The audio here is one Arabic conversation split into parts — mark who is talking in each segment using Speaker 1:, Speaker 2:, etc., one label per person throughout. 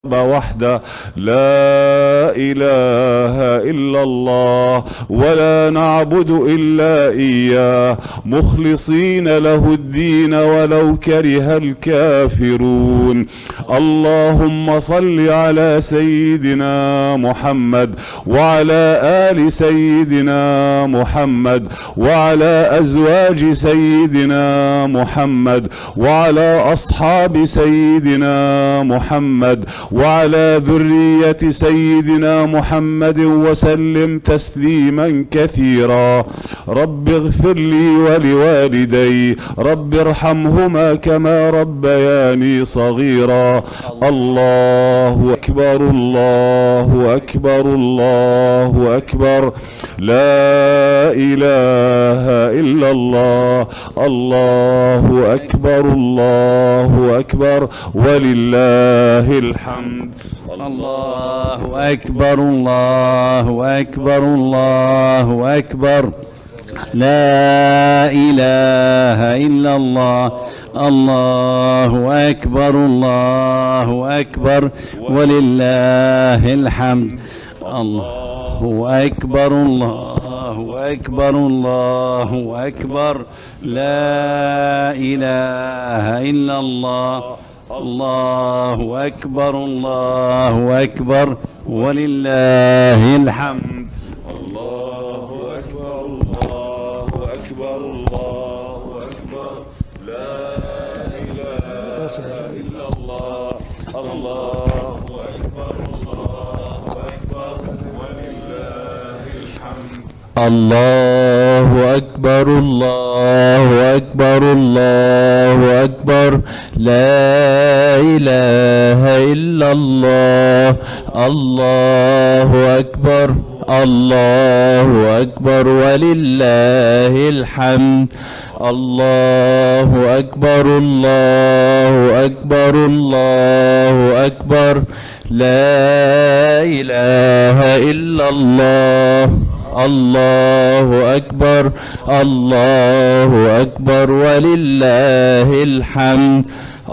Speaker 1: وحده لا إله إلا الله ولا نعبد إلا إياه مخلصين له الدين ولو كره الكافرون. اللهم صل على سيدنا محمد وعلى آل سيدنا محمد وعلى أزواج سيدنا محمد وعلى أصحاب سيدنا محمد وعلى ذرية سيدنا محمد وسلم تسليما كثيرا. رب اغفر لي ولوالدي، رب ارحمهما كما ربياني صغيرا. الله أكبر الله أكبر الله أكبر، لا إله إلا الله. الله أكبر الله أكبر ولله الحمد.
Speaker 2: الله أكبر الله أكبر الله أكبر، لا إله إلا الله. الله أكبر الله أكبر ولله الحمد. الله أكبر الله أكبر الله أكبر، لا إله إلا الله. الله أكبر الله أكبر ولله الحمد.
Speaker 1: الله أكبر الله أكبر الله أكبر، لا إله إلا الله. الله أكبر الله أكبر ولله الحمد.
Speaker 2: الله أكبر الله أكبر الله أكبر، لا إله إلا الله. الله أكبر الله أكبر ولله الحمد. الله أكبر الله أكبر الله أكبر، لا إله إلا الله. الله أكبر الله أكبر ولله الحمد.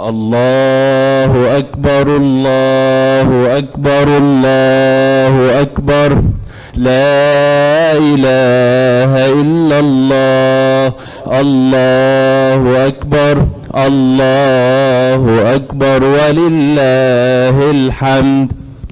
Speaker 2: الله أكبر الله أكبر الله أكبر، لا إله إلا الله. الله أكبر الله أكبر ولله الحمد.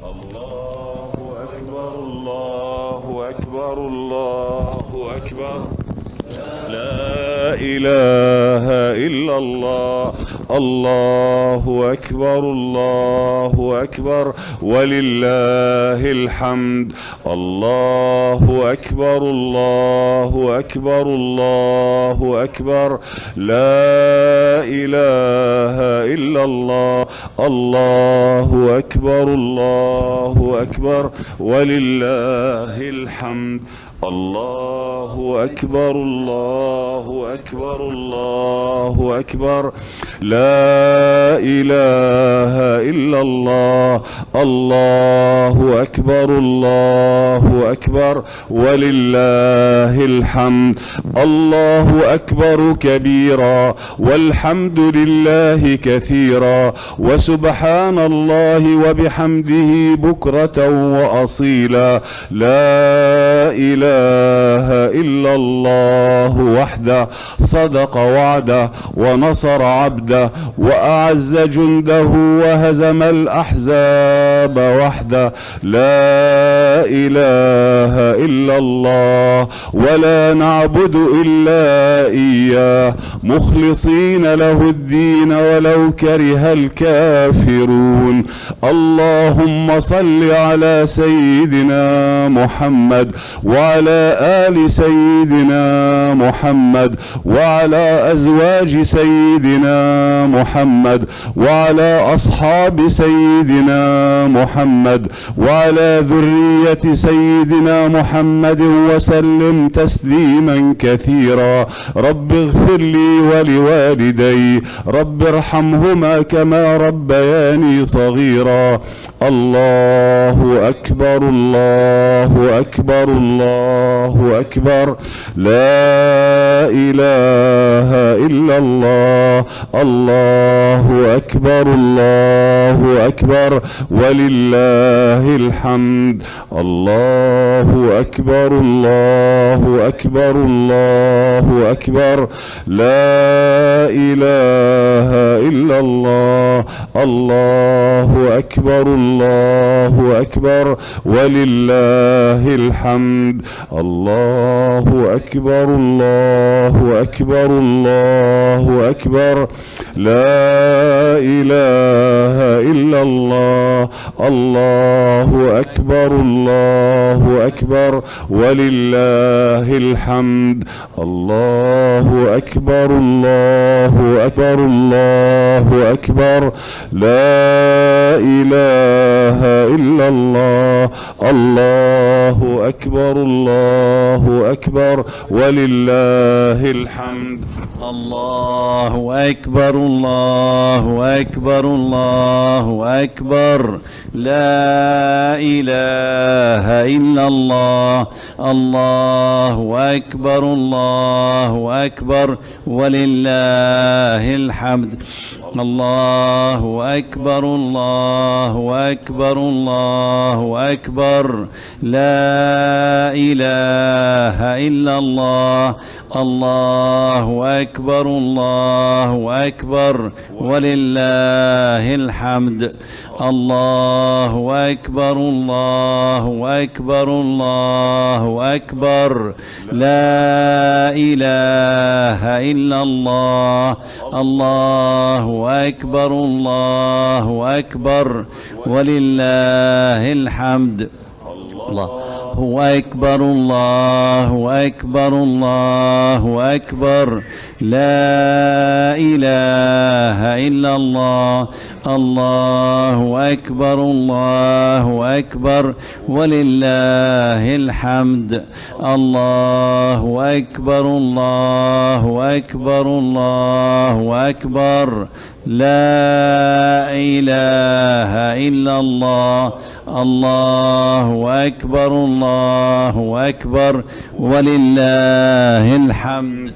Speaker 1: لا إله إلا الله. الله أكبر الله أكبر ولله الحمد. الله أكبر الله أكبر الله أكبر، لا إله إلا الله. الله أكبر الله أكبر ولله الحمد. الله أكبر الله أكبر الله أكبر، لا إله إلا الله. الله أكبر الله أكبر ولله الحمد. الله أكبر كبيرا والحمد لله كثيرا وسبحان الله وبحمده بكرة وأصيلا. لا إله إلا الله وحده، صدق وعده ونصر عبده وأعز جنده وهزم الأحزاب وحده. لا إله إلا الله ولا نعبد إلا إياه مخلصين له الدين ولو كره الكافرون. اللهم صل على سيدنا محمد وعلى آل سيدنا محمد وعلى أزواج سيدنا محمد وعلى أصحاب سيدنا محمد وعلى ذرية سيدنا محمد وسلم تسليما كثيرا. رب اغفر لي ولوالدي، رب ارحمهما كما ربياني صغيرا. كبيرا. الله أكبر الله أكبر الله أكبر. لا إله إلا الله. الله أكبر الله أكبر ولله الحمد. الله أكبر الله أكبر الله أكبر. لا إله إلا الله. الله أكبر الله أكبر ولله الحمد. الله أكبر الله أكبر الله أكبر. لا إله إلا الله. الله أكبر الله أكبر ولله الحمد. الله أكبر الله أكبر الله أكبر. لا إله إلا الله. الله أكبر الله أكبر ولله الحمد.
Speaker 2: الله أكبر الله أكبر الله أكبر. لا إله إلا الله. الله أكبر الله أكبر ولله الحمد. الله أكبر الله أكبر الله أكبر. لا إله إلا الله. الله أكبر الله أكبر ولله الحمد. الله أكبر الله أكبر الله أكبر. لا إله إلا الله. الله أكبر الله أكبر ولله الحمد. الله أكبر الله أكبر الله أكبر. لا إله إلا الله. الله أكبر الله أكبر ولله الحمد. الله أكبر الله أكبر الله أكبر. لا إله إلا الله. الله أكبر الله أكبر ولله الحمد.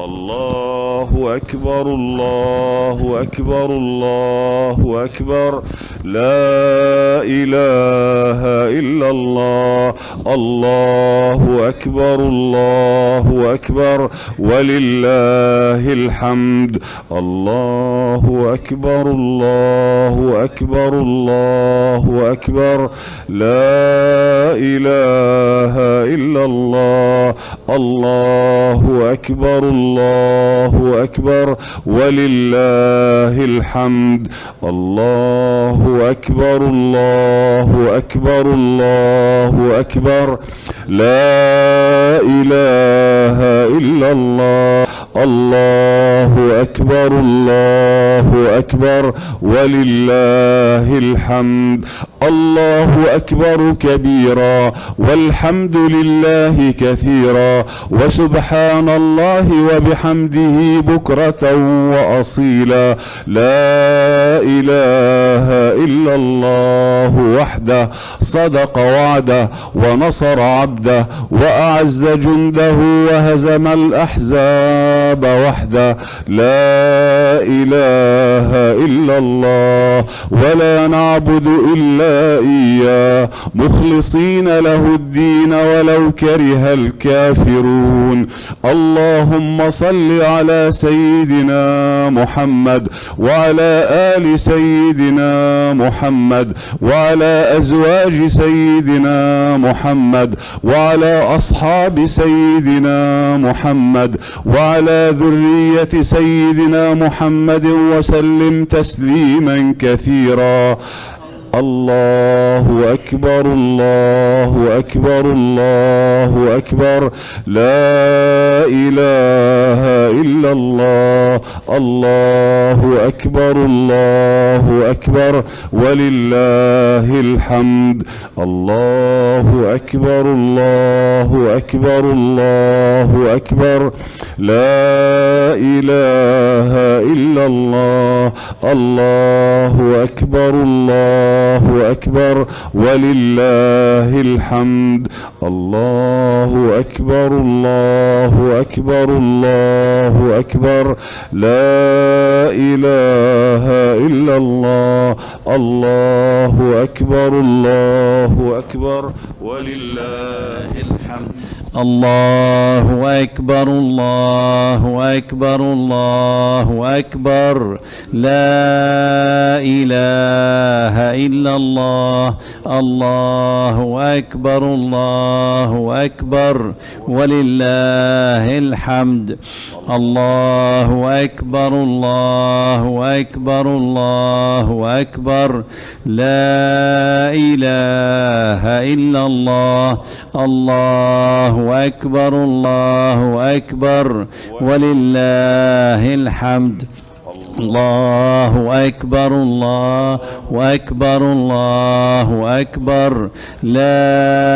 Speaker 1: الله أكبر الله أكبر الله أكبر. لا إله إلا الله. الله أكبر الله أكبر ولله الحمد. الله أكبر الله أكبر الله أكبر. لا إله إلا الله. الله أكبر الله أكبر ولله الحمد. الله أكبر الله أكبر الله أكبر. لا إله إلا الله. الله أكبر الله أكبر ولله الحمد. الله أكبر كبيرا والحمد لله كثيرا وسبحان الله وبحمده بكرة وأصيلا. لا إله إلا الله وحده صدق وعده ونصر عبده وأعز جنده وهزم الأحزاب وحده. لا إله إلا الله ولا نعبد إلا إياه مخلصين له الدين ولو كره الكافرون. اللهم صل على سيدنا محمد وعلى آل سيدنا محمد وعلى أزواج سيدنا محمد وعلى أصحاب سيدنا محمد وعلى ذرية سيدنا محمد وسلم تسليما كثيرا. الله أكبر الله أكبر الله أكبر. لا إله إلا الله. الله أكبر الله أكبر ولله الحمد. الله أكبر الله أكبر الله أكبر. لا إله إلا الله. الله أكبر الله الله أكبر ولله الحمد. الله أكبر الله أكبر الله أكبر لا إله إلا الله. الله أكبر الله أكبر ولله الحمد.
Speaker 2: الله أكبر الله أكبر الله أكبر لا إله إلا الله. الله أكبر الله أكبر ولله الحمد. الله أكبر الله أكبر الله أكبر لا إله إلا الله. الله أكبر الله أكبر ولله الحمد. الله أكبر الله أكبر الله أكبر لا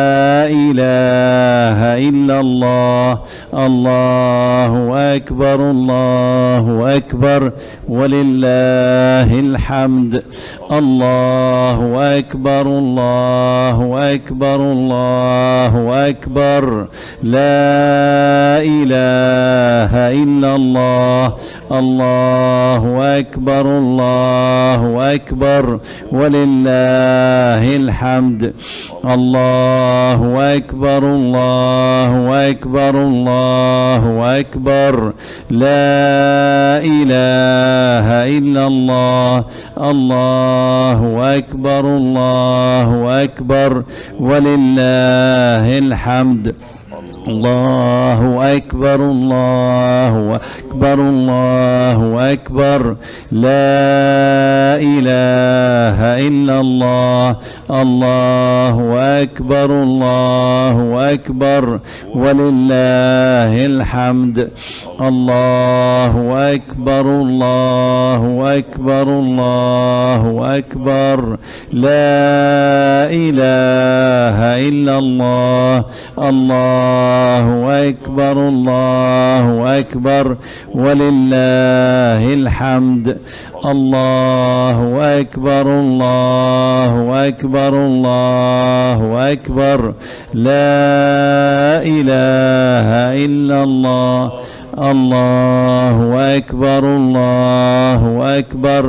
Speaker 2: إله إلا الله. الله أكبر الله أكبر ولله الحمد. الله أكبر الله أكبر الله أكبر لا إله إلا الله. الله أكبر الله أكبر ولله الحمد. الله أكبر الله أكبر الله أكبر لا إله إلا الله. الله أكبر الله أكبر ولله الحمد. الله أكبر الله أكبر الله أكبر لا إله إلا الله. الله أكبر الله أكبر ولله الحمد. الله أكبر الله أكبر الله أكبر لا إله إلا الله. الله أكبر الله أكبر ولله الحمد. الله أكبر الله أكبر الله أكبر لا إله إلا الله. الله أكبر الله أكبر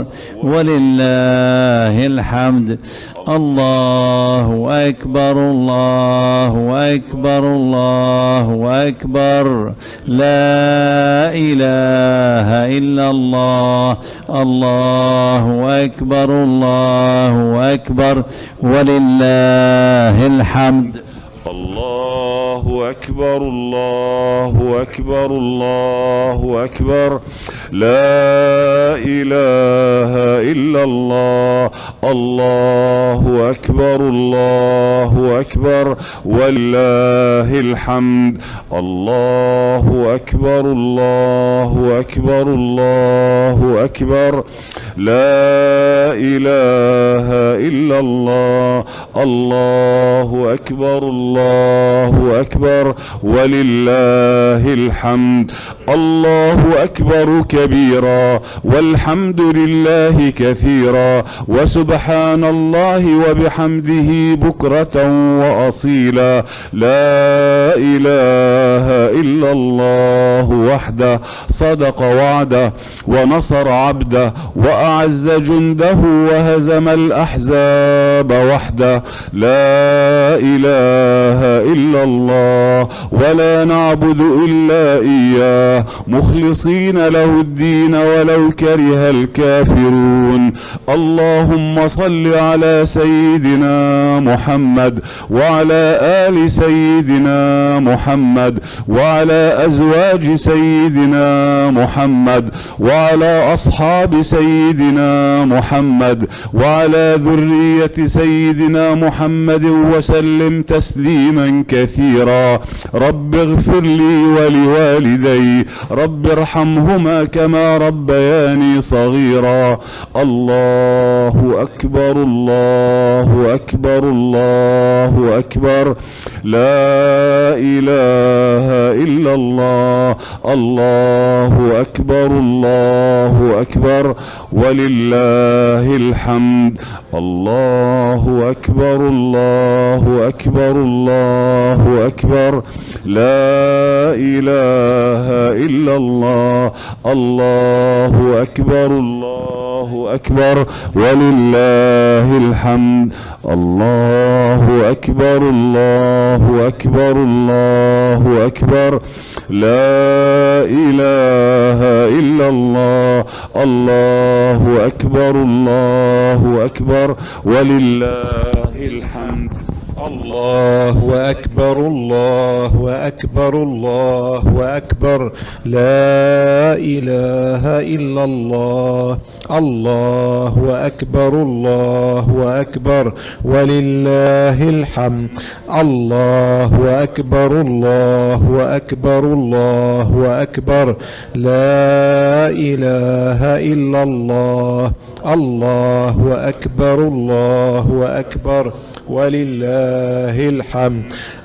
Speaker 2: ولله الحمد. الله أكبر الله أكبر الله أكبر لا إله إلا الله. الله أكبر الله أكبر ولله الحمد.
Speaker 1: الله أكبر الله أكبر الله أكبر لا إله إلا الله. الله أكبر الله أكبر ولله الحمد. الله أكبر الله أكبر الله أكبر لا إله إلا الله. الله أكبر الله أكبر ولله الحمد. الله أكبر كبيرا والحمد لله كثيرا وسبحان الله وبحمده بكرة وأصيلا. لا إله إلا الله وحده صدق وعده ونصر عبده وأعز جنده وهزم الأحزاب وحده. لا إله إلا الله ولا نعبد إلا إياه مخلصين له الدين ولو كره الكافرون. اللهم صل على سيدنا محمد وعلى آل سيدنا محمد وعلى أزواج سيدنا محمد وعلى أصحاب سيدنا محمد وعلى ذرية سيدنا محمد وسلم تسليما كثيرا. رب اغفر لي ولوالدي رب ارحمهما كما ربياني صغيرا. الله أكبر الله أكبر الله الله أكبر لا إله إلا الله الله أكبر الله أكبر ولله الحمد الله أكبر الله أكبر الله أكبر لا إله إلا الله الله أكبر الله أكبر ولله الحمد الله أكبر الله أكبر الله أكبر لا إله إلا الله الله أكبر الله أكبر ولله الحمد
Speaker 3: الله أكبر الله أكبر الله أكبر لا إله إلا الله الله أكبر الله أكبر ولله الحمد الله أكبر الله أكبر الله أكبر لا إله إلا الله الله أكبر الله أكبر ولله الحمد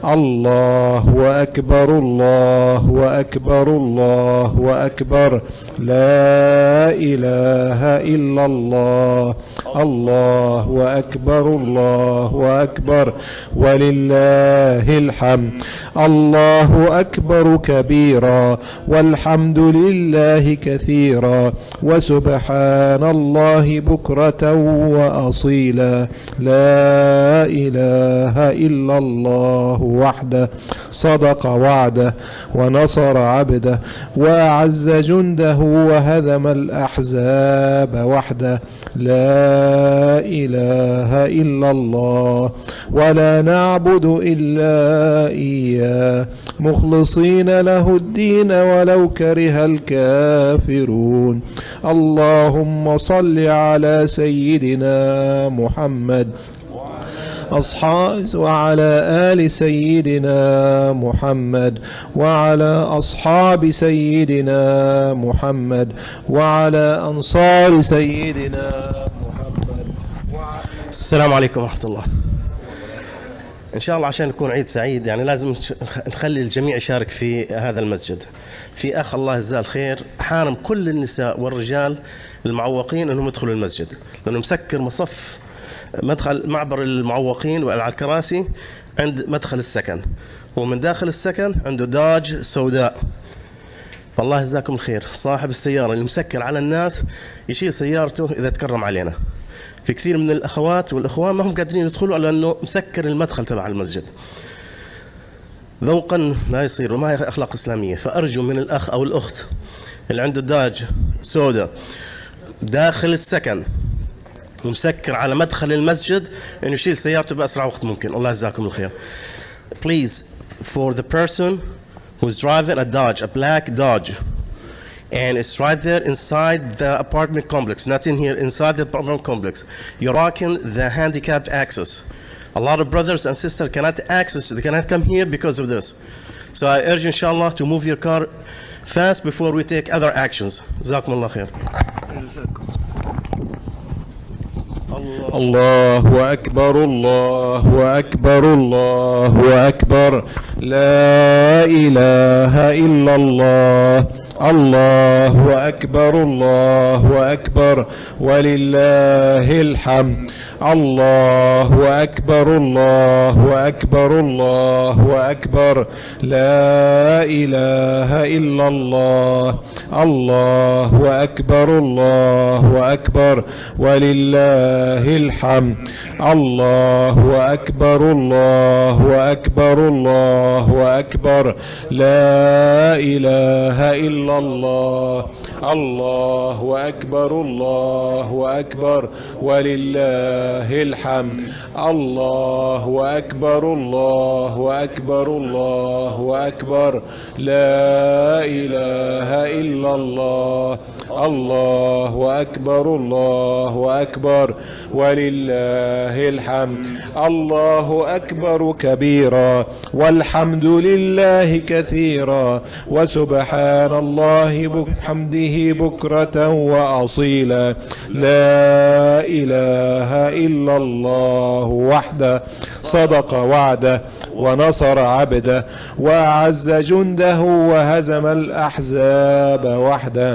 Speaker 3: الله أكبر الله أكبر الله أكبر لا إله إلا الله الله أكبر الله أكبر ولله الحمد الله أكبر كبيرا والحمد لله كثيرا وسبحان الله بكرة وأصيلا لا إله إلا الله وحده صدق وعده ونصر عبده وأعز جنده وهزم الأحزاب وحده لا إله إلا الله ولا نعبد إلا إياه مخلصين له الدين ولو كره الكافرون اللهم صل على سيدنا محمد وعلى آل سيدنا محمد وعلى أصحاب سيدنا محمد وعلى أنصار سيدنا محمد
Speaker 4: السلام عليكم ورحمة الله. إن شاء الله عشان يكون عيد سعيد يعني لازم نخلي الجميع يشارك في هذا المسجد. في أخ الله يجزاه الخير حارم كل النساء والرجال المعوقين أنهم يدخلوا المسجد لأنه مسكر مصف مدخل معبر المعوقين وعلى الكراسي عند مدخل السكن، ومن داخل السكن عنده داج سوداء. فالله يجزاكم الخير صاحب السيارة اللي مسكر على الناس يشيل سيارته إذا تكرم علينا. في كثير من الأخوات والإخوان ما هم قادرين يدخلوا لأنه مسكر المدخل تبع المسجد. ذوقا لا يصير وما هي أخلاق إسلامية. فأرجو من الأخ أو الأخت اللي عنده داج سوداء داخل السكن ومسكر على مدخل المسجد انه يشيل سيارته باسرع وقت ممكن. الله يجزاكم الخير. Please, for the person who's driving a Dodge, a black Dodge, and it's right there inside the apartment complex, not in here, inside the apartment complex, you're rocking the handicapped access. A lot of brothers and sisters cannot access, they cannot come here because of this. So I urge you, inshallah, to move your car fast before we take other actions. جزاكم الله خير.
Speaker 3: الله أكبر الله أكبر الله أكبر لا إله إلا الله الله أكبر الله أكبر ولله الحمد الله أكبر الله أكبر الله أكبر لا إله إلا الله الله أكبر الله أكبر ولله الحمد الله أكبر الله أكبر الله أكبر لا إله إلا الله الله أكبر الله أكبر ولله الحمد الله أكبر الله أكبر الله أكبر لا إله إلا الله الله أكبر الله أكبر ولله الحمد الله أكبر كبيرا والحمد لله كثيرا وسبحان الله بحمده بكرة وأصيلا. لا إله إلا الله وحده صدق وعده ونصر عبده وأعز جنده وهزم الأحزاب وحده.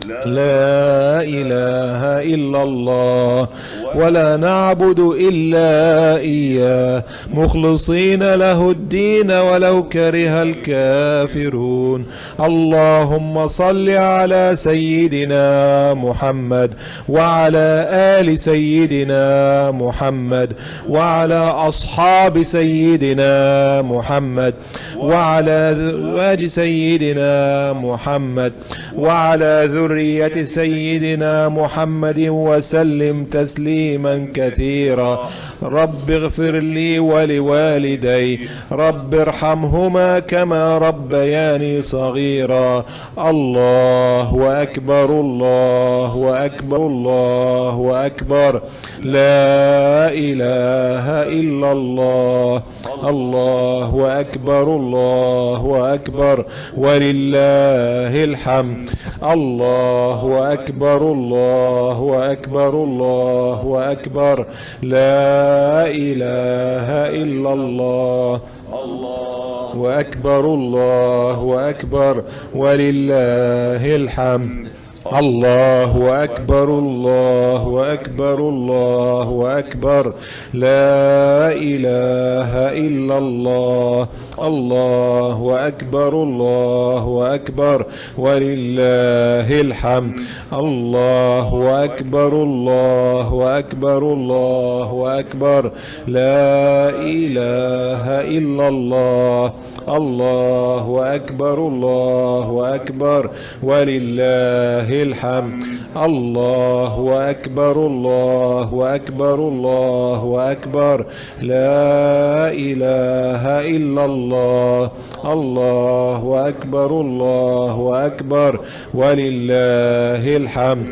Speaker 3: لا إله إلا الله ولا نعبد إلا إياه مخلصين له الدين ولو كره الكافرون. اللهم صل على سيدنا محمد وعلى آل سيدنا محمد وعلى أصحاب سيدنا محمد وعلى أزواج سيدنا محمد وعلى ذرية سيدنا محمد وسلم تسليما كثيرا. رب اغفر لي ولوالدي رب ارحمهما كما ربياني صغيرا. الله أكبر الله أكبر الله أكبر. لا إله إلا الله. الله أكبر الله أكبر ولله الحمد. الله أكبر الله أكبر الله أكبر. لا إله إلا الله. الله أكبر الله أكبر ولله الحمد. الله أكبر الله أكبر الله أكبر. لا إله إلا الله. الله أكبر الله أكبر ولله الحمد. الله أكبر الله أكبر الله أكبر. لا إله إلا الله. الله أكبر الله أكبر ولله الحمد. الله أكبر الله أكبر الله أكبر. لا إله إلا الله. الله أكبر الله أكبر ولله الحمد.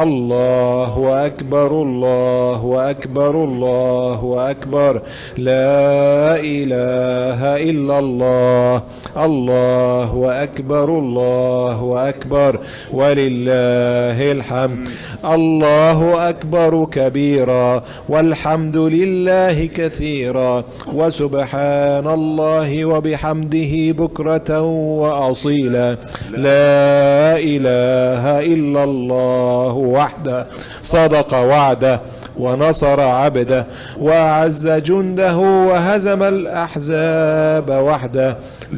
Speaker 3: الله أكبر الله أكبر الله أكبر. لا إله إلا الله. الله أكبر الله أكبر ولله الحمد. الله أكبر كبيرا والحمد لله كثيرا وسبحان الله وبحمده بكرة وأصيلا. لا إله إلا الله وحده صدق وعده ونصر عبده وأعز جنده وهزم الأحزاب وحده.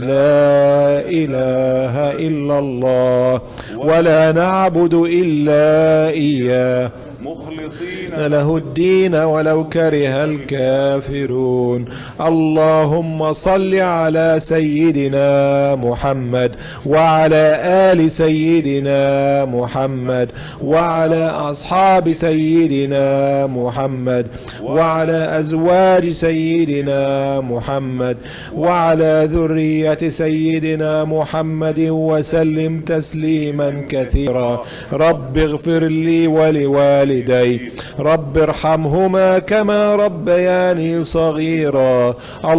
Speaker 3: لا إله إلا الله ولا نعبد إلا إياه مخلصين له الدين ولو كره الكافرون. اللهم صل على سيدنا محمد وعلى آل سيدنا محمد وعلى أصحاب سيدنا محمد وعلى أزواج سيدنا محمد وعلى ذرية سيدنا محمد وسلم تسليما كثيرا. رب اغفر لي ولوالدي رب ارحمهما كما ربياني صغيرا.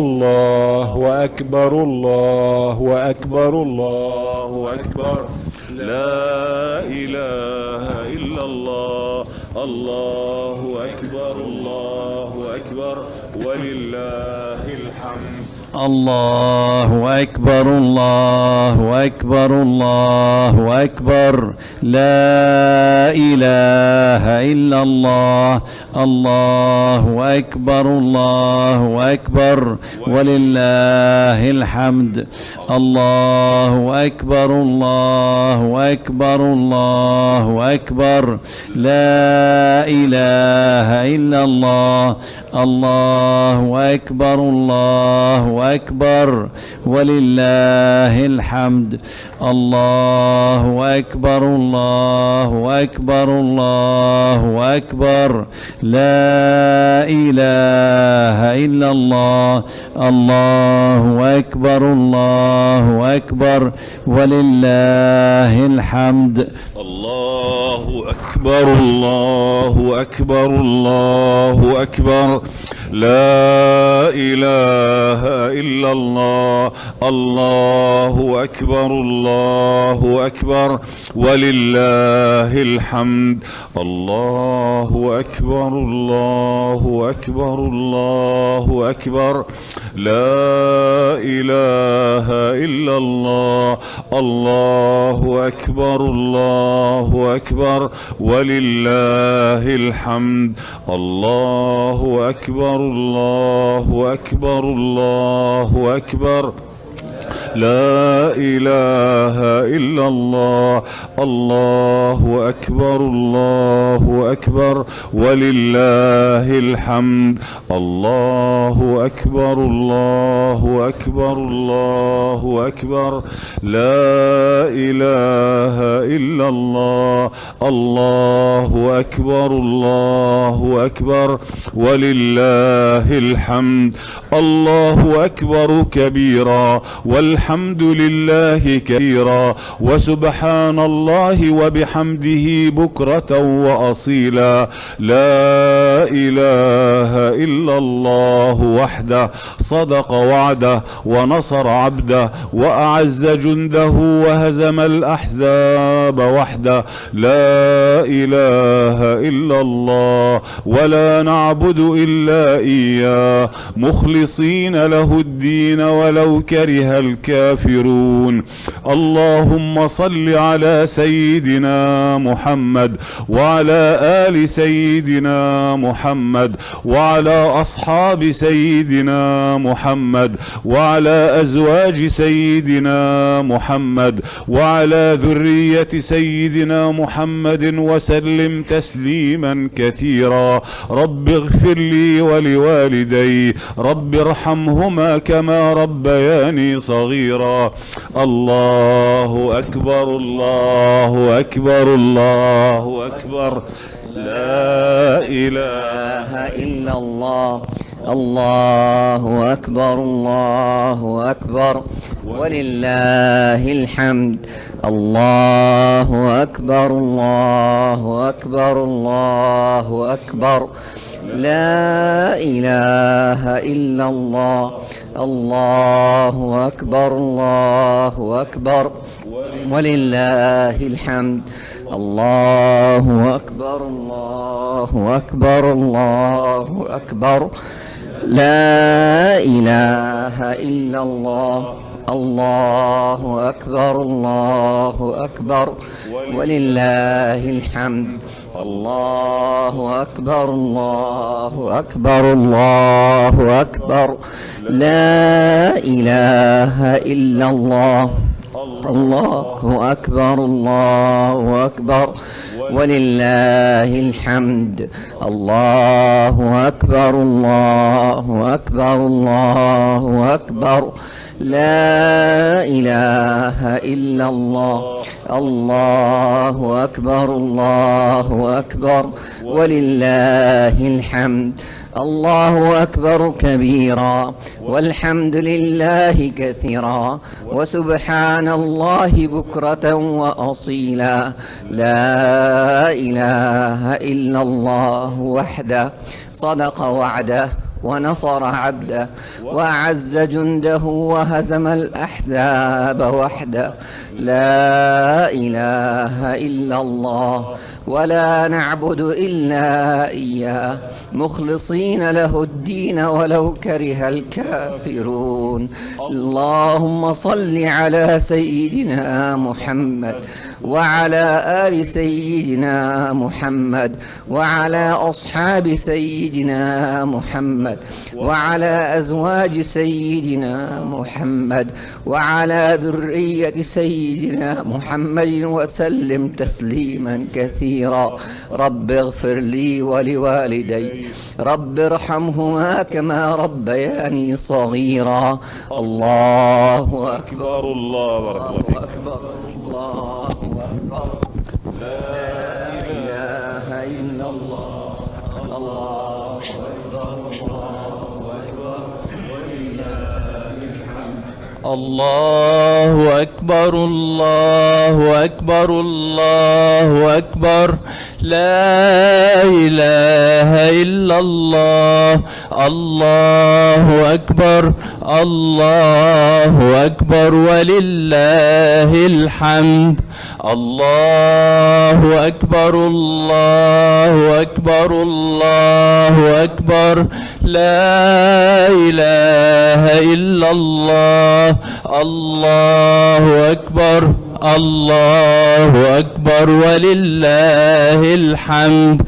Speaker 3: الله أكبر الله أكبر الله أكبر. لا إله إلا الله. الله أكبر الله أكبر ولله الحمد.
Speaker 2: الله أكبر الله أكبر الله أكبر. لا إله إلا الله. الله أكبر الله أكبر ولله الحمد. الله أكبر الله أكبر الله أكبر. لا إله إلا الله. الله أكبر الله أكبر ولله الحمد. الله أكبر الله أكبر الله أكبر. لا إله إلا الله. الله أكبر الله أكبر ولله الحمد.
Speaker 1: الله أكبر الله أكبر الله أكبر. لا إله إلا الله. الله أكبر الله أكبر ولله الحمد. الله أكبر الله أكبر الله أكبر لا إله إلا الله. الله أكبر الله أكبر ولله الحمد. الله أكبر الله أكبر الله أكبر لا إله إلا الله. الله أكبر الله أكبر ولله الحمد. الله أكبر الله أكبر الله أكبر لا إله إلا الله. الله أكبر الله أكبر ولله الحمد. الله أكبر كبيرا والحمد لله كثيرا وسبحان الله وبحمده بكرة وأصيلا. لا إله إلا الله وحده صدق وعده ونصر عبده وأعز جنده وهزم الأحزاب وحده. لا إله إلا الله ولا نعبد إلا إياه مخلصين له الدين ولو كره الكافرون. اللهم صل على سيدنا محمد وعلى آل سيدنا محمد وعلى أصحاب سيدنا محمد وعلى أزواج سيدنا محمد وعلى ذرية سيدنا محمد وسلم تسليما كثيرا. رب اغفر لي ولوالدي رب ارحمهما كما ربياني صغيرا. الله أكبر الله أكبر الله أكبر لا إله
Speaker 5: إلا الله. الله أكبر الله أكبر ولله الحمد. الله أكبر الله أكبر الله أكبر لا إله إلا الله. الله أكبر الله أكبر ولله الحمد. الله أكبر الله أكبر الله أكبر لا إله إلا الله. الله أكبر الله أكبر ولله الحمد. الله أكبر الله أكبر الله أكبر لا إله إلا الله. الله أكبر الله أكبر ولله الحمد. الله أكبر الله أكبر الله أكبر لا إله إلا الله. الله أكبر الله أكبر ولله الحمد. الله أكبر كبيرا والحمد لله كثيرا وسبحان الله بكرة وأصيلا. لا إله إلا الله وحده صدق وعده ونصر عبده وأعز جنده وهزم الأحزاب وحده. لا إله إلا الله ولا نعبد إلا إياه مخلصين له الدين ولو كره الكافرون. اللهم صل على سيدنا محمد وعلى آل سيدنا محمد وعلى أصحاب سيدنا محمد وعلى أزواج سيدنا محمد وعلى ذرية سيدنا محمد وسلم تسليما كثيرا. رب اغفر لي ولوالدي رب ارحمهما كما ربياني صغيرا. الله أكبر الله أكبر الله أكبر لا إله إلا الله. الله أكبر الله أكبر ولله الحمد.
Speaker 2: الله أكبر الله أكبر الله أكبر لا إله إلا الله الله أكبر الله أكبر ولله الحمد الله أكبر الله أكبر الله أكبر لا إله إلا الله الله أكبر الله أكبر ولله الحمد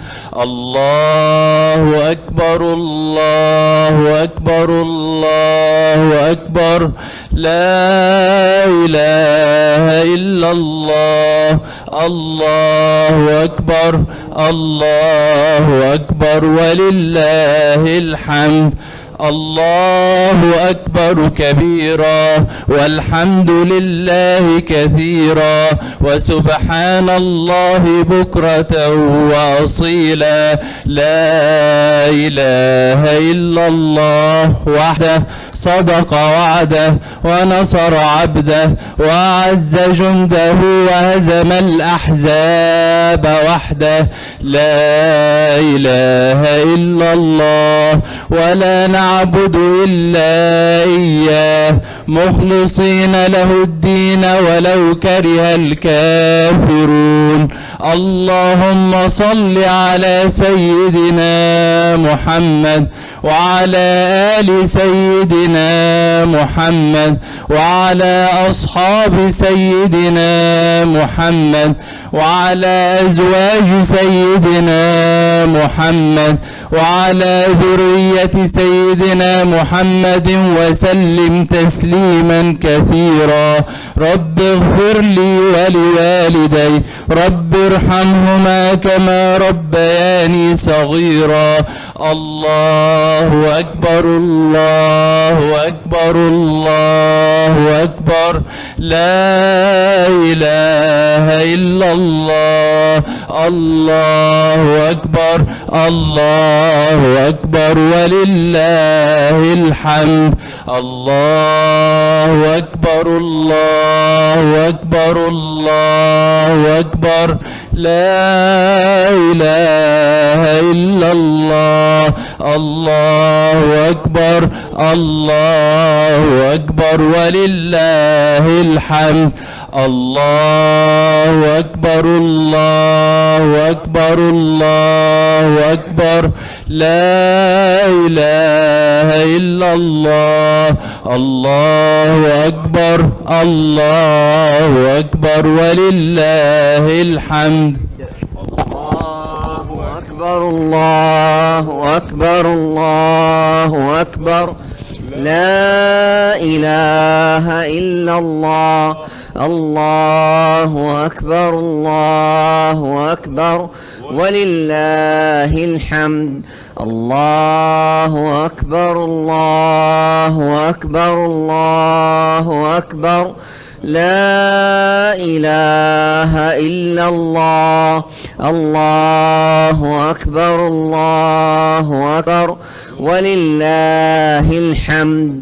Speaker 2: الله أكبر الله أكبر الله أكبر لا إله إلا الله الله أكبر الله أكبر ولله الحمد الله أكبر كبيرا والحمد لله كثيرا وسبحان الله بكرة وأصيلا لا إله إلا الله وحده صدق وعده ونصر عبده وأعز جنده وهزم الأحزاب وحده لا إله إلا الله ولا نعبد إلا إياه مخلصين له الدين ولو كره الكافرون اللهم صل على سيدنا محمد وعلى آل سيدنا محمد وعلى أصحاب سيدنا محمد وعلى أزواج سيدنا محمد وعلى ذرية سيدنا محمد وسلم تسليما كثيرا رب اغفر لي ولوالدي رب ارحمهما كما ربياني صغيرا الله أكبر الله أكبر الله أكبر لا إله إلا الله الله أكبر الله أكبر ولله الحمد الله أكبر الله أكبر الله أكبر لا إله إلا الله الله أكبر الله أكبر ولله الحمد الله أكبر الله أكبر الله أكبر لا إله إلا الله الله أكبر الله أكبر ولله الحمد
Speaker 5: الله أكبر الله أكبر الله أكبر لا إله إلا الله الله أكبر الله أكبر ولله الحمد الله أكبر الله أكبر الله أكبر لا إله إلا الله الله أكبر الله أكبر ولله الحمد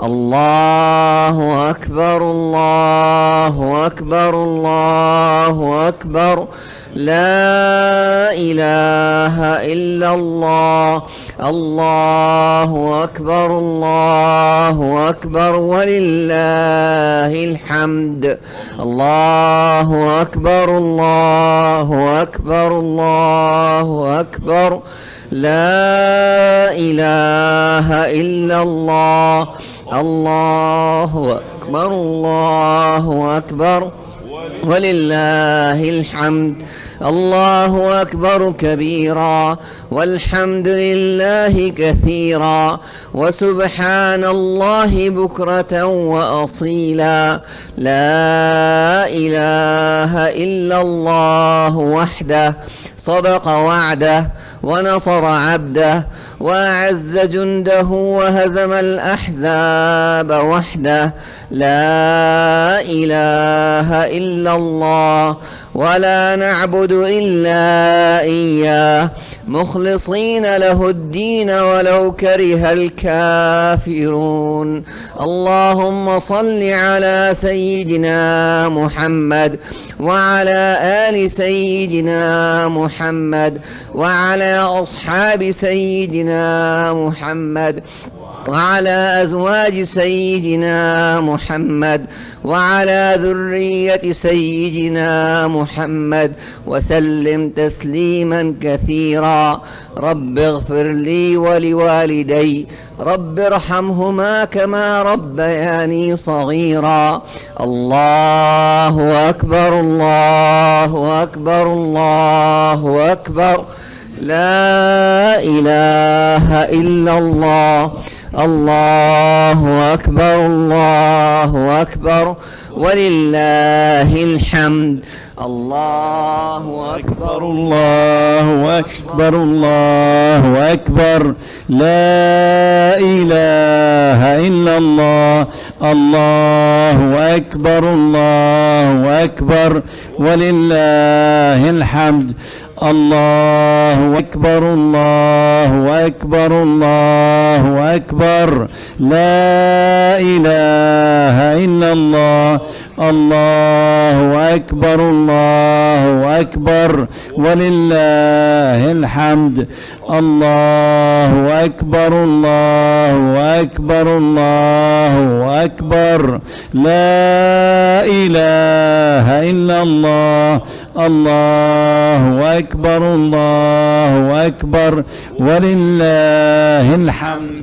Speaker 5: الله أكبر الله أكبر الله أكبر لا إله إلا الله الله أكبر الله أكبر ولله الحمد الله أكبر الله أكبر الله أكبر لا إله إلا الله الله أكبر الله أكبر ولله الحمد الله أكبر كبيرا والحمد لله كثيرا وسبحان الله بكرة وأصيلا لا إله إلا الله وحده صدق وعده ونصر عبده وأعز جنده وهزم الأحزاب وحده. لا إله إلا الله ولا نعبد إلا إياه مخلصين له الدين ولو كره الكافرون. اللهم صل على سيدنا محمد وعلى آل سيدنا محمد وعلى أصحاب سيدنا محمد وعلى أزواج سيدنا محمد وعلى ذرية سيدنا محمد وسلم تسليما كثيرا. رب اغفر لي ولوالدي رب ارحمهما كما ربياني صغيرا. الله أكبر الله أكبر الله أكبر. لا إله إلا الله. الله أكبر الله أكبر ولله الحمد. الله أكبر
Speaker 2: الله أكبر الله أكبر. لا إله إلا الله. الله أكبر الله أكبر ولله الحمد. الله أكبر الله أكبر الله أكبر. لا إله إلا الله. الله أكبر الله أكبر ولله الحمد. الله أكبر الله أكبر الله أكبر. لا إله إلا الله. الله أكبر الله أكبر ولله الحمد.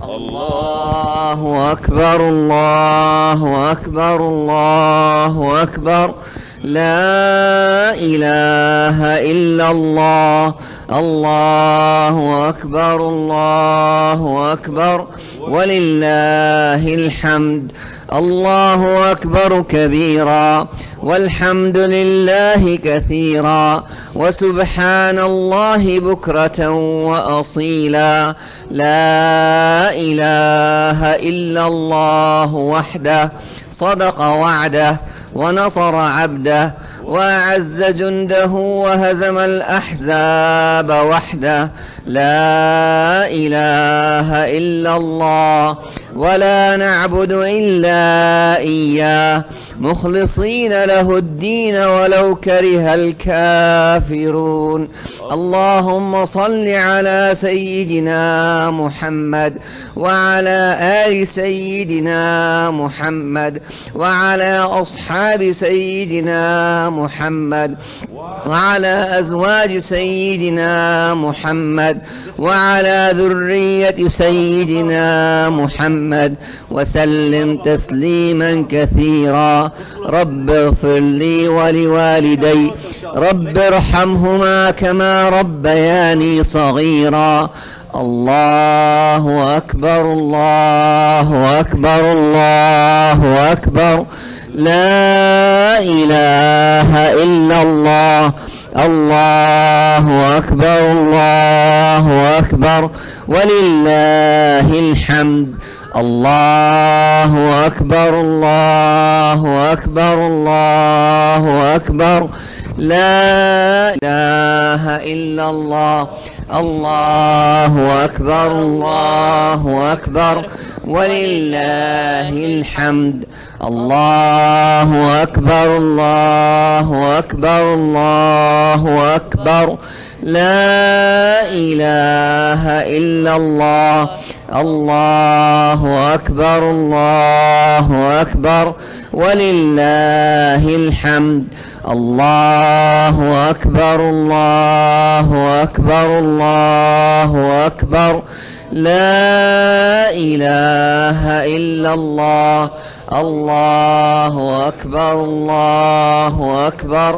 Speaker 5: الله أكبر الله أكبر الله أكبر. لا إله إلا الله. الله أكبر الله أكبر ولله الحمد. الله أكبر كبيرا والحمد لله كثيرا وسبحان الله بكرة وأصيلا. لا إله إلا الله وحده صدق وعده ونصر عبده وأعز جنده وهزم الأحزاب وحده. لا إله إلا الله ولا نعبد إلا إياه مخلصين له الدين ولو كره الكافرون. اللهم صل على سيدنا محمد وعلى آل سيدنا محمد وعلى أصحاب سيدنا محمد وعلى أزواج سيدنا محمد وعلى ذرية سيدنا محمد وسلم تسليما كثيرا. رب اغفر لي ولوالدي رب ارحمهما كما ربياني صغيرا. الله أكبر الله أكبر الله أكبر. لا إله إلا الله. الله أكبر الله أكبر ولله الحمد. الله أكبر الله أكبر الله أكبر. لا إله إلا الله. الله أكبر الله أكبر ولله الحمد. الله أكبر الله أكبر الله أكبر. لا إله إلا الله. الله أكبر الله أكبر ولله الحمد. الله أكبر الله أكبر الله أكبر. لا إله إلا الله. الله أكبر الله أكبر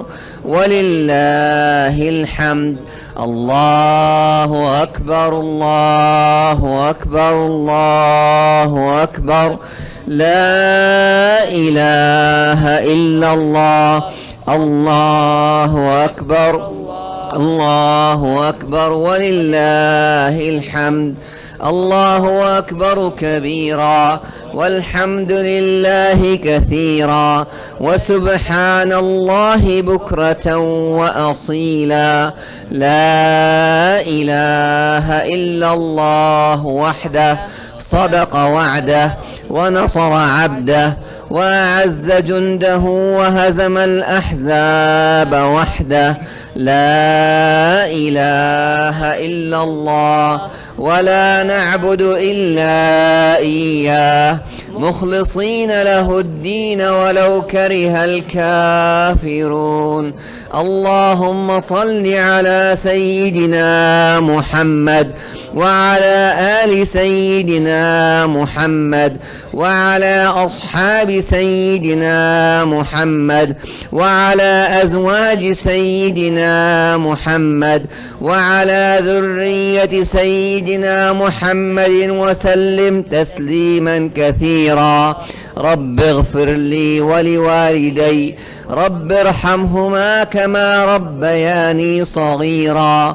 Speaker 5: ولله الحمد. الله أكبر الله أكبر الله أكبر. لا إله إلا الله. الله أكبر الله أكبر ولله الحمد. الله أكبر كبيرا والحمد لله كثيرا وسبحان الله بكرة وأصيلا. لا إله إلا الله وحده صدق وعده ونصر عبده وأعز جنده وهزم الأحزاب وحده. لا إله إلا الله ولا نعبد إلا إياه مخلصين له الدين ولو كره الكافرون. اللهم صل على سيدنا محمد وعلى آل سيدنا محمد وعلى أصحاب سيدنا محمد وعلى أزواج سيدنا محمد وعلى ذرية سيدنا محمد وسلم تسليما كثيرا. رب اغفر لي ولوالدي رب ارحمهما كما ربياني صغيرا.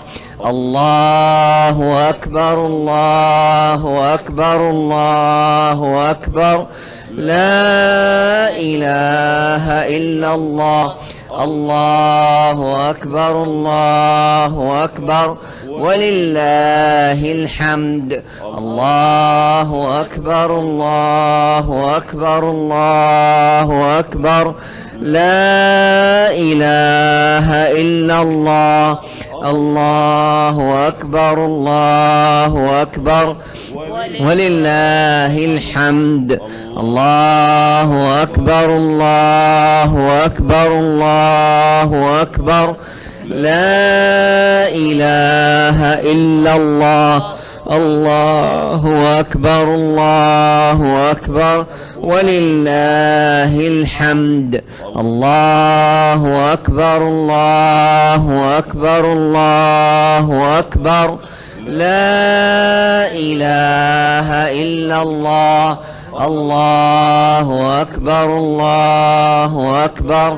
Speaker 5: الله أكبر الله أكبر الله أكبر. لا إله إلا الله. الله أكبر الله أكبر ولله الحمد. الله أكبر الله أكبر الله أكبر. لا إله إلا الله. الله أكبر الله أكبر ولله الحمد. الله أكبر الله أكبر الله أكبر. لا إله إلا الله. الله أكبر الله أكبر ولله الحمد. الله أكبر الله أكبر الله أكبر. لا إله إلا الله. الله أكبر الله أكبر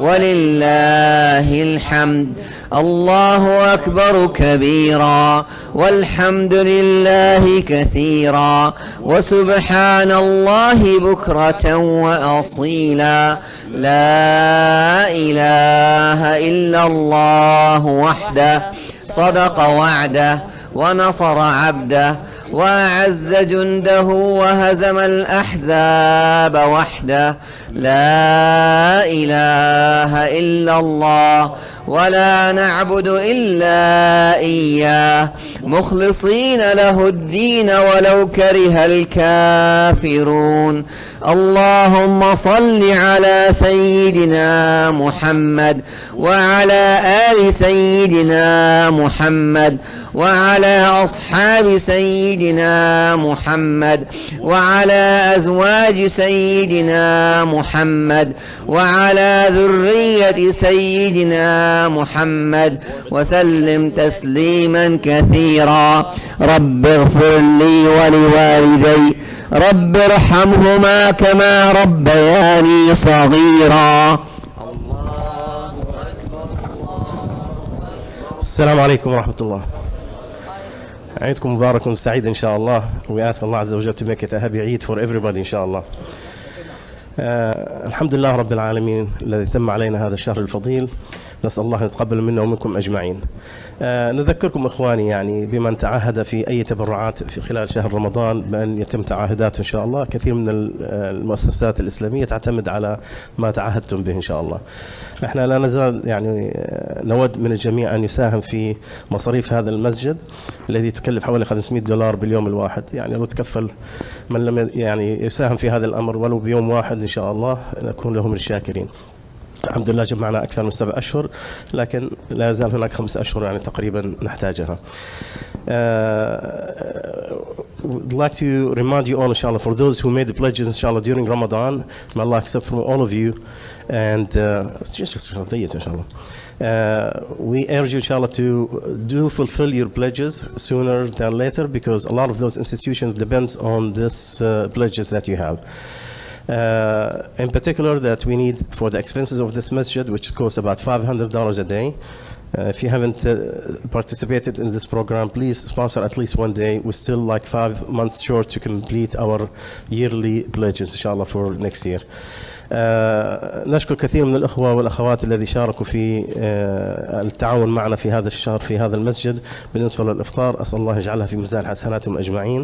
Speaker 5: ولله الحمد. الله أكبر كبيرا والحمد لله كثيرا وسبحان الله بكرة وأصيلا. لا إله إلا الله وحده صدق وعده ونصر عبده وأعز جنده وهزم الأحزاب وحده. لا إله إلا الله ولا نعبد إلا إياه مخلصين له الدين ولو كره الكافرون. اللهم صل على سيدنا محمد وعلى آل سيدنا محمد وعلى أصحاب سيدنا محمد وعلى أزواج سيدنا محمد وعلى ذرية سيدنا محمد وسلم تسليما كثيرا. رب اغفر لي ولوالدي رب ارحمهما كما ربياني صغيرا.
Speaker 4: السلام عليكم ورحمة الله. عيدكم مبارك وسعيد إن شاء الله. We ask Allah Azza wa Jalla to make it a happy Eid for everybody إن شاء الله. الحمد لله رب العالمين الذي تم علينا هذا الشهر الفضيل. نسأل الله يتقبل منا ومنكم أجمعين. نذكركم إخواني يعني بمن تعهد في أي تبرعات في خلال شهر رمضان بأن يتم تعهدات إن شاء الله. كثير من المؤسسات الإسلامية تعتمد على ما تعهدتم به إن شاء الله. احنا لا نزال يعني نود من الجميع أن يساهم في مصاريف هذا المسجد الذي تكلف حوالي $500 باليوم الواحد. يعني لو تكفل من لم يعني يساهم في هذا الأمر ولو بيوم واحد إن شاء الله نكون لهم الشاكرين. الحمد لله جمعنا أكثر من 7 أشهر لكن لا يزال هناك 5 أشهر يعني تقريبا نحتاجها. Would like to remind you all inshallah for those who made the pledges inshallah during Ramadan, may Allah accept from all of you and inshallah. We urge you inshallah to fulfill your pledges sooner than later because a lot of those institutions depends on this pledges that you have. In particular, that we need for the expenses of this masjid, which costs about $500 a day. If you haven't participated in this program, please sponsor at least one day. We're still like 5 months short to complete our yearly pledges, inshallah, for next year. نشكر كثير من الأخوة والأخوات الذي شاركوا في التعاون معنا في هذا الشهر في هذا المسجد بالنسبة للإفطار. أسأل الله يجعلها في ميزان حسناتهم أجمعين.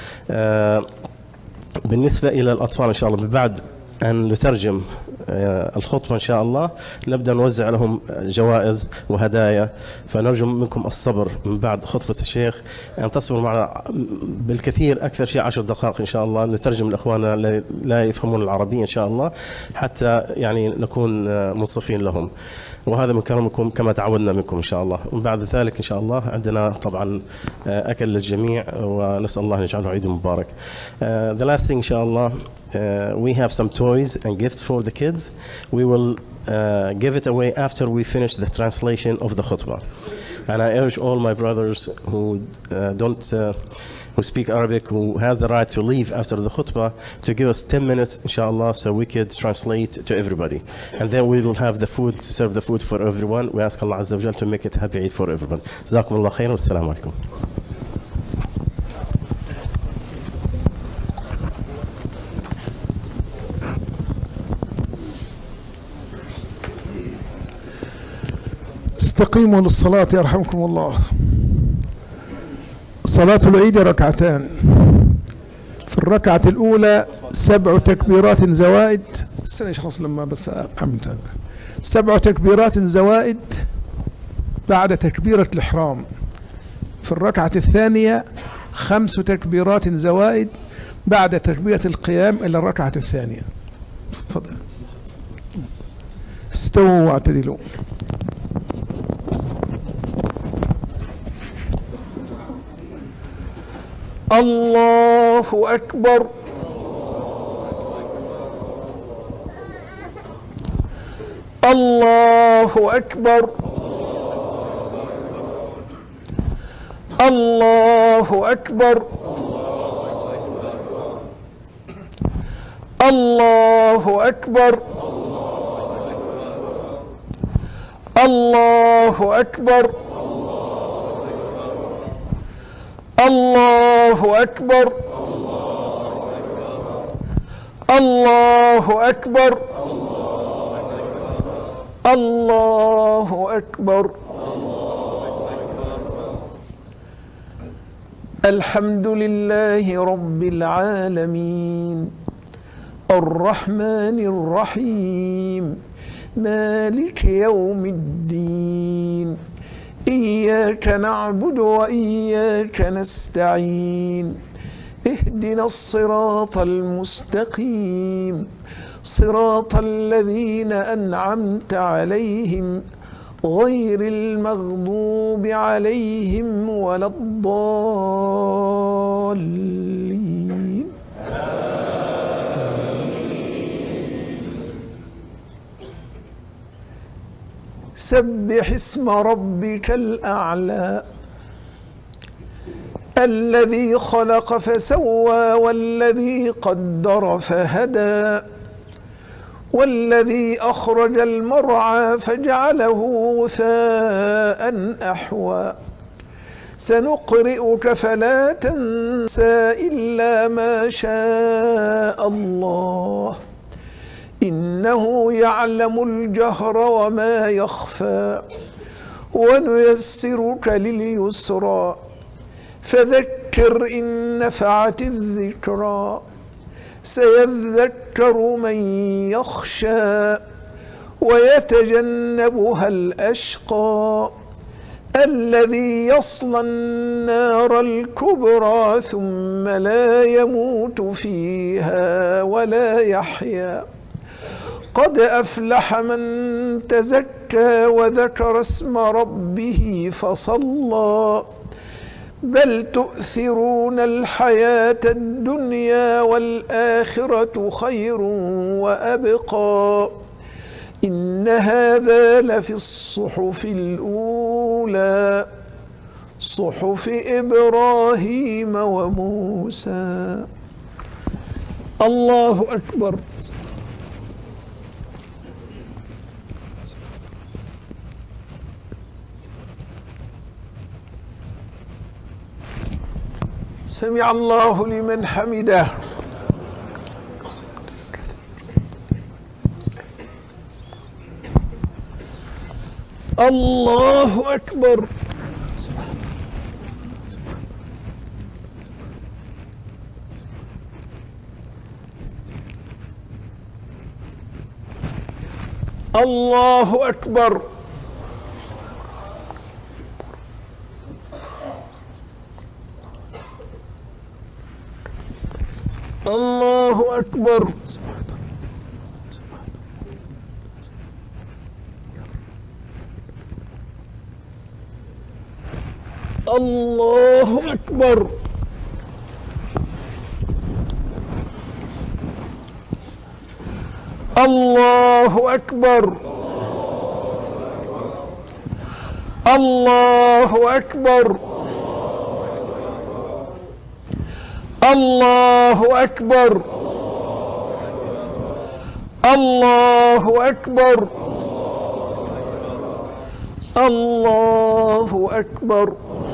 Speaker 4: بالنسبة إلى الأطفال إن شاء الله بعد أن نترجم الخطبة إن شاء الله نبدأ نوزع لهم جوائز وهدايا، فنرجو منكم الصبر من بعد خطبة الشيخ أن تصبروا معنا بالكثير أكثر شيء 10 دقائق إن شاء الله نترجم لإخواننا لا يفهمون العربية إن شاء الله حتى يعني نكون منصفين لهم، وهذا من كرمكم كما تعودنا منكم إن شاء الله. ومن بعد ذلك إن شاء الله عندنا طبعا أكل للجميع ونسأل الله أن يجعله عيد مبارك. The last thing إن شاء الله we have some toys and gifts for the kids. We will give it away after we finish the translation of the khutbah. And I urge all my brothers who who speak Arabic, who have the right to leave after the khutbah, to give us 10 minutes, inshallah, so we could translate to everybody. And then we will have the food, serve the food for everyone. We ask Allah Azza wa Jal to make it happy Eid for everyone. Jazakumullah khairan. Assalamu alaikum.
Speaker 6: استقيموا للصلاة يرحمكم الله. صلاة العيد ركعتان. في الركعة الأولى 7 تكبيرات زوائد. استنى خلاص لما بس أعمل 7 تكبيرات زوائد بعد تكبيرة الإحرام. في الركعة الثانية 5 تكبيرات زوائد بعد تكبيرة القيام إلى الركعة الثانية. تفضل. استووا واعتدلوا. الله أكبر. الله أكبر. الله أكبر. الله أكبر. الله أكبر. الله أكبر. الله أكبر. الله أكبر. الحمد لله رب العالمين الرحمن الرحيم مالك يوم الدين إياك نعبد وإياك نستعين اهدنا الصراط المستقيم صراط الذين أنعمت عليهم غير المغضوب عليهم ولا الضالين. سبح اسم ربك الأعلى الذي خلق فسوى والذي قدر فهدى والذي أخرج المرعى فجعله غثاء أحوى سنقرئك فلا تنسى إلا ما شاء الله إنه يعلم الجهر وما يخفى ونيسرك لليسرى فذكر إن نفعت الذكرى سيذكر من يخشى ويتجنبها الأشقى الذي يصلى النار الكبرى ثم لا يموت فيها ولا يحيا قد أفلح من تزكى وذكر اسم ربه فصلى بل تؤثرون الحياة الدنيا والآخرة خير وأبقى إن هذا لفي الصحف الأولى صحف إبراهيم وموسى. الله أكبر. سمع الله لمن حمده. الله أكبر. الله أكبر. الله أكبر. الله أكبر. الله أكبر. الله أكبر. الله أكبر. الله أكبر. الله أكبر.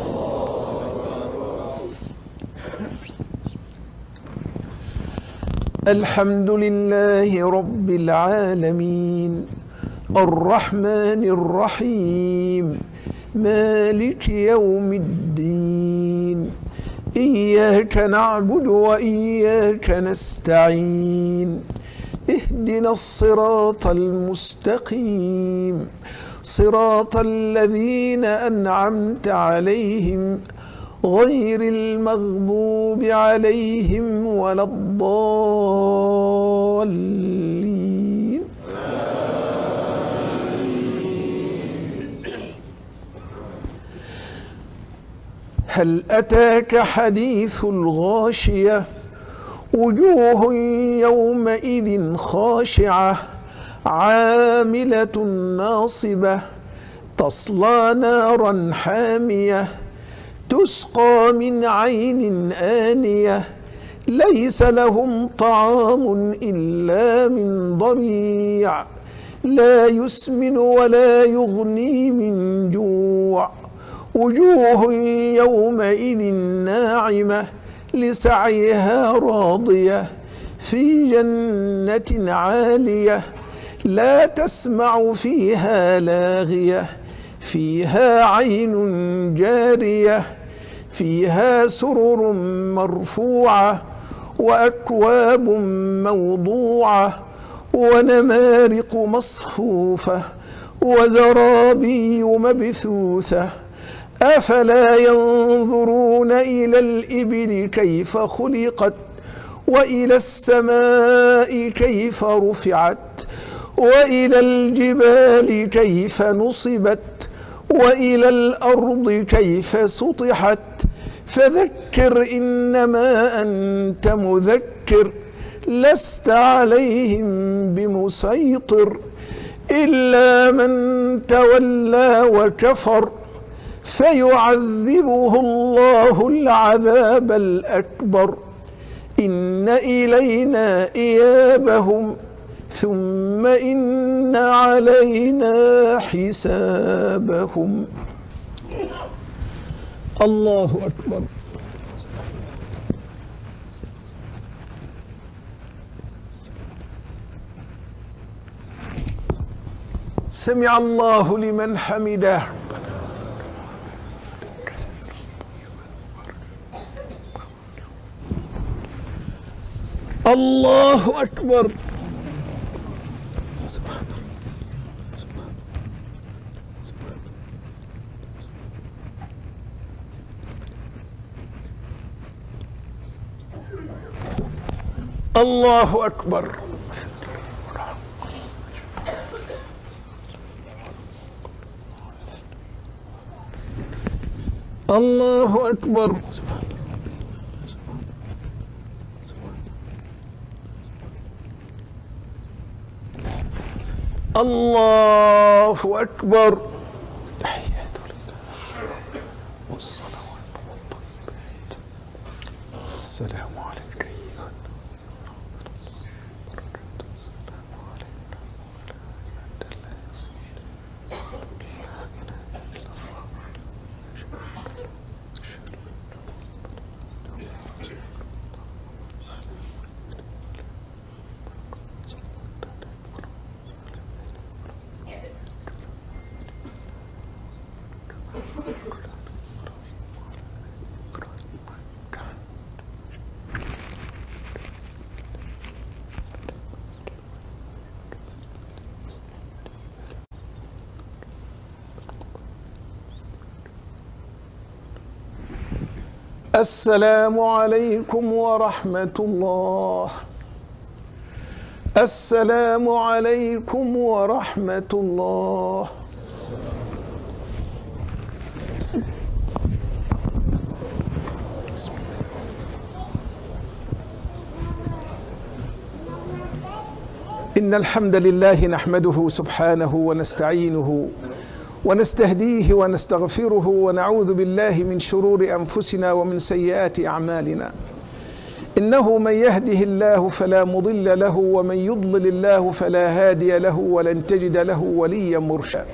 Speaker 6: الحمد لله رب العالمين الرحمن الرحيم مالك يوم الدين إياك نعبد وإياك نستعين اهدنا الصراط المستقيم صراط الذين أنعمت عليهم غير المغضوب عليهم ولا الضالين. هل أتاك حديث الغاشية وجوه يومئذ خاشعة عاملة ناصبة تصلى نارا حامية تسقى من عين آنية ليس لهم طعام إلا من ضريع لا يسمن ولا يغني من جوع وجوه يومئذ ناعمة لسعيها راضية في جنة عالية لا تسمع فيها لاغية فيها عين جارية فيها سرر مرفوعة وأكواب موضوعة ونمارق مصفوفة وزرابي مبثوثة أفلا ينظرون إلى الإبل كيف خلقت وإلى السماء كيف رفعت وإلى الجبال كيف نصبت وإلى الأرض كيف سطحت فذكر إنما أنت مذكر لست عليهم بمسيطر إلا من تولى وكفر فيعذبه الله العذاب الأكبر إن إلينا إيابهم ثم إن علينا حسابهم. الله أكبر. سمع الله لمن حمده. الله أكبر. الله أكبر. الله أكبر. الله أكبر. تحيات لله والصلوات والطيبات السلام عليك أيها السلام عليكم ورحمة الله. السلام عليكم ورحمة الله. إن الحمد لله نحمده سبحانه ونستعينه ونستهديه ونستغفره ونعوذ بالله من شرور أنفسنا ومن سيئات أعمالنا. إنه من يهده الله فلا مضل له ومن يضلل الله فلا هادي له ولن تجد له وليا مرشدا.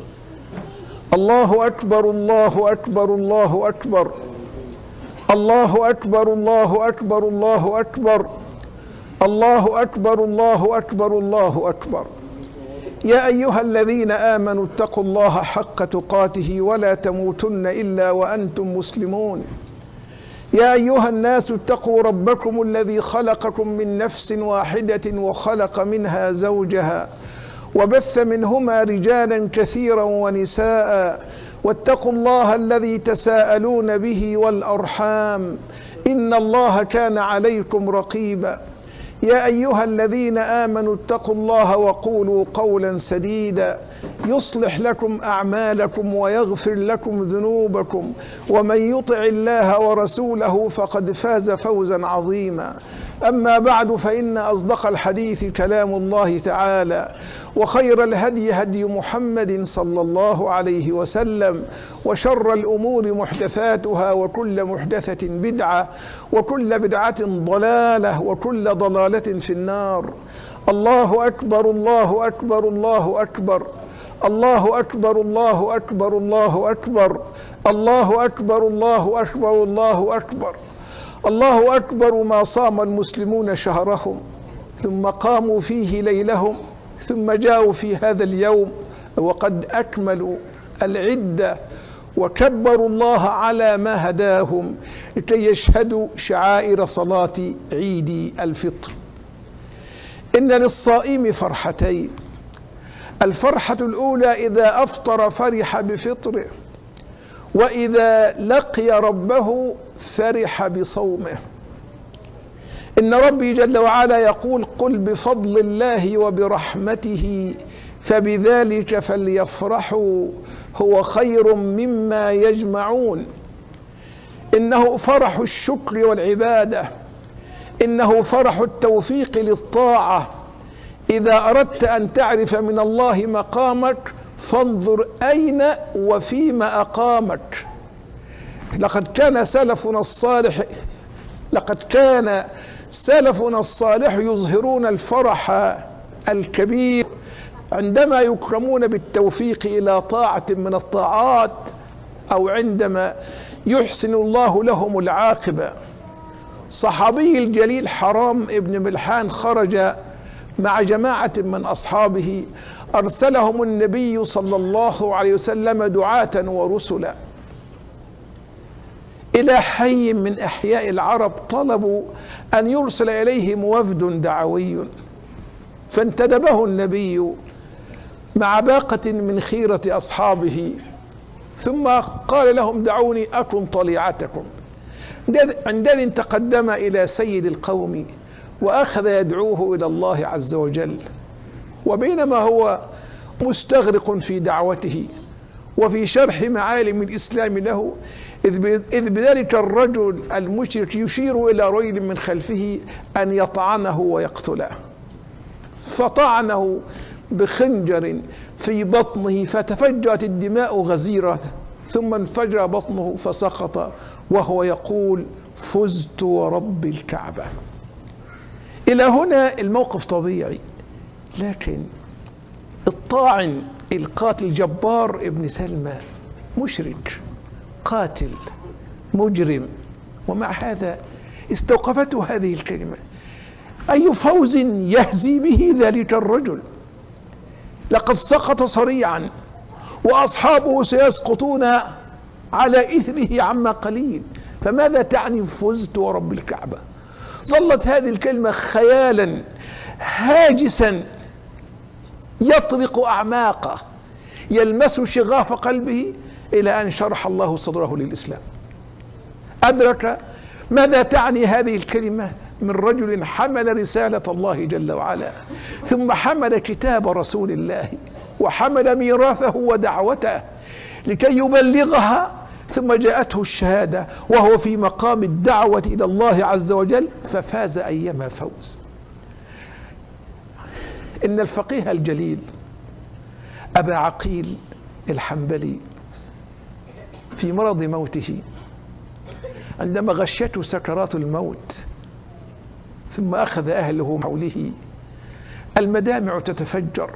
Speaker 6: الله أكبر الله أكبر الله أكبر الله أكبر الله أكبر الله أكبر الله أكبر الله أكبر الله أكبر. يا أيها الذين آمنوا اتقوا الله حق تقاته ولا تموتن إلا وأنتم مسلمون. يا أيها الناس اتقوا ربكم الذي خلقكم من نفس واحدة وخلق منها زوجها وبث منهما رجالا كثيرا ونساء واتقوا الله الذي تساءلون به والأرحام إن الله كان عليكم رقيبا. يا أيها الذين آمنوا اتقوا الله وقولوا قولا سديدا يصلح لكم أعمالكم ويغفر لكم ذنوبكم ومن يطع الله ورسوله فقد فاز فوزا عظيما. أما بعد فإن أصدق الحديث كلام الله تعالى وخير الهدي هدي محمد صلى الله عليه وسلم وشر الأمور محدثاتها وكل محدثة بدعة وكل بدعة ضلالة وكل ضلالة في النار. الله أكبر الله أكبر الله أكبر الله أكبر الله أكبر الله أكبر الله أكبر الله أكبر الله أكبر الله أكبر. ما صام المسلمون شهرهم ثم قاموا فيه ليلهم ثم جاءوا في هذا اليوم وقد أكملوا العدة وكبروا الله على ما هداهم لكي يشهدوا شعائر صلاة عيد الفطر. إن للصائم فرحتين. الفرحة الأولى إذا أفطر فرح بفطره، وإذا لقي ربه فرح بصومه. إن ربي جل وعلا يقول: قل بفضل الله وبرحمته فبذلك فليفرحوا هو خير مما يجمعون. إنه فرح الشكر والعبادة، إنه فرح التوفيق للطاعة. إذا أردت أن تعرف من الله مقامك فانظر أين وفيما أقامك. لقد كان سلفنا الصالح يظهرون الفرح الكبير عندما يكرمون بالتوفيق إلى طاعة من الطاعات أو عندما يحسن الله لهم العاقبة. صحابي الجليل حرام ابن ملحان خرج مع جماعة من أصحابه أرسلهم النبي صلى الله عليه وسلم دعاة ورسلا إلى حي من أحياء العرب، طلبوا أن يرسل إليهم وفد دعوي، فانتدبه النبي مع باقة من خيرة أصحابه ثم قال لهم: دعوني أكن طليعتكم. عندئذ تقدم إلى سيد القوم وأخذ يدعوه إلى الله عز وجل، وبينما هو مستغرق في دعوته وفي شرح معالم الإسلام له إذ بذلك الرجل المشرك يشير إلى رجل من خلفه أن يطعنه ويقتله، فطعنه بخنجر في بطنه فتفجرت الدماء غزيرة، ثم انفجر بطنه فسقط وهو يقول: فزت ورب الكعبة. إلى هنا الموقف طبيعي، لكن الطاعن القاتل جبار ابن سلمى مشرك قاتل مجرم، ومع هذا استوقفته هذه الكلمة. أي فوز يهزي به ذلك الرجل؟ لقد سقط صريعا وأصحابه سيسقطون على إثره عما قليل، فماذا تعني فزت ورب الكعبة؟ ظلت هذه الكلمة خيالا هاجسا يطرق أعماقه، يلمس شغاف قلبه، إلى أن شرح الله صدره للإسلام. أدرك ماذا تعني هذه الكلمة من رجل حمل رسالة الله جل وعلا، ثم حمل كتاب رسول الله وحمل ميراثه ودعوته لكي يبلغها، ثم جاءته الشهادة وهو في مقام الدعوة إلى الله عز وجل، ففاز أيما فوز. إن الفقيه الجليل أبا عقيل الحنبلي في مرض موته عندما غشته سكرات الموت، ثم أخذ أهله حوله، المدامع تتفجر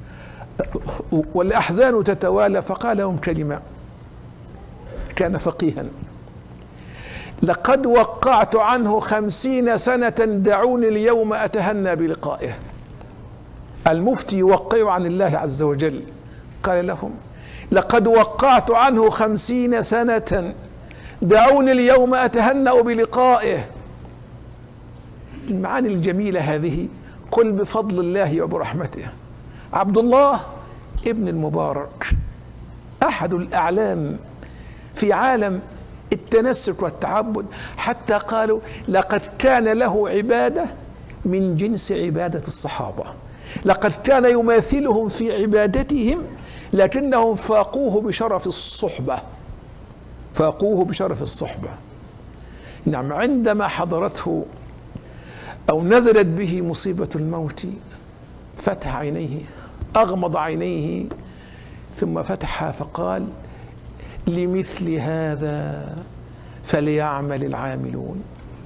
Speaker 6: والأحزان تتوالى، فقال لهم كلمة، كان فقيها: لقد وقعت عنه 50 سنة، دعوني اليوم أتهنى بلقائه. المفتي يوقع عن الله عز وجل، قال لهم: لقد وقعت عنه 50 سنة، دعوني اليوم أتهنأ بلقائه. المعاني الجميلة هذه، قل بفضل الله وبرحمته. عبد الله ابن المبارك أحد الأعلام في عالم التنسك والتعبد، حتى قالوا لقد كان له عبادة من جنس عبادة الصحابة، لقد كان يماثلهم في عبادتهم، لكنهم فاقوه بشرف الصحبة، فاقوه بشرف الصحبة. نعم، عندما حضرته أو نزلت به مصيبة الموت فتح عينيه، أغمض عينيه، ثم فتحها فقال: لمثل هذا فليعمل العاملون،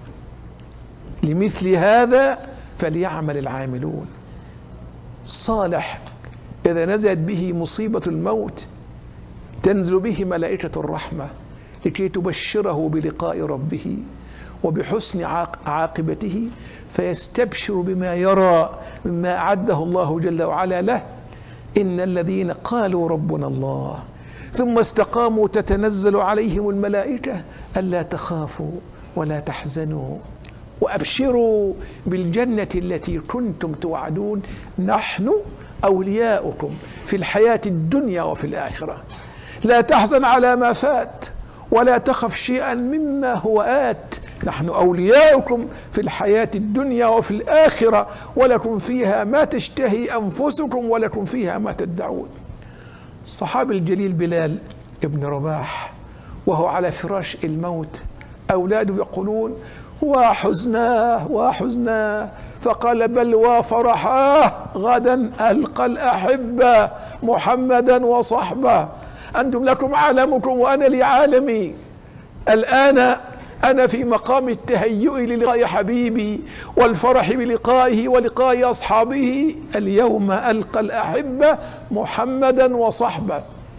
Speaker 6: لمثل هذا فليعمل العاملون. صالح إذا نزلت به مصيبة الموت تنزل به ملائكة الرحمة لكي تبشره بلقاء ربه وبحسن عاقبته، فيستبشر بما يرى مما أعده الله جل وعلا له. إن الذين قالوا ربنا الله ثم استقاموا تتنزل عليهم الملائكة ألا تخافوا ولا تحزنوا وأبشروا بالجنة التي كنتم توعدون، نحن أولياؤكم في الحياة الدنيا وفي الآخرة، لا تحزن على ما فات ولا تخف شيئا مما هو آت، نحن أولياؤكم في الحياة الدنيا وفي الآخرة، ولكم فيها ما تشتهي أنفسكم ولكم فيها ما تدعون. الصحابي الجليل بلال ابن رباح وهو على فراش الموت، أولاده يقولون: وحزناه وحزناه، فقال: بل وفرحاه، غدا ألقى الأحبة محمدا وصحبه، أنتم لكم عالمكم وأنا لي عالمي، الآن أنا في مقام التهيؤ للقاء حبيبي والفرح بلقائه ولقاء أصحابه، اليوم ألقى الأحبة محمدا وصحبه.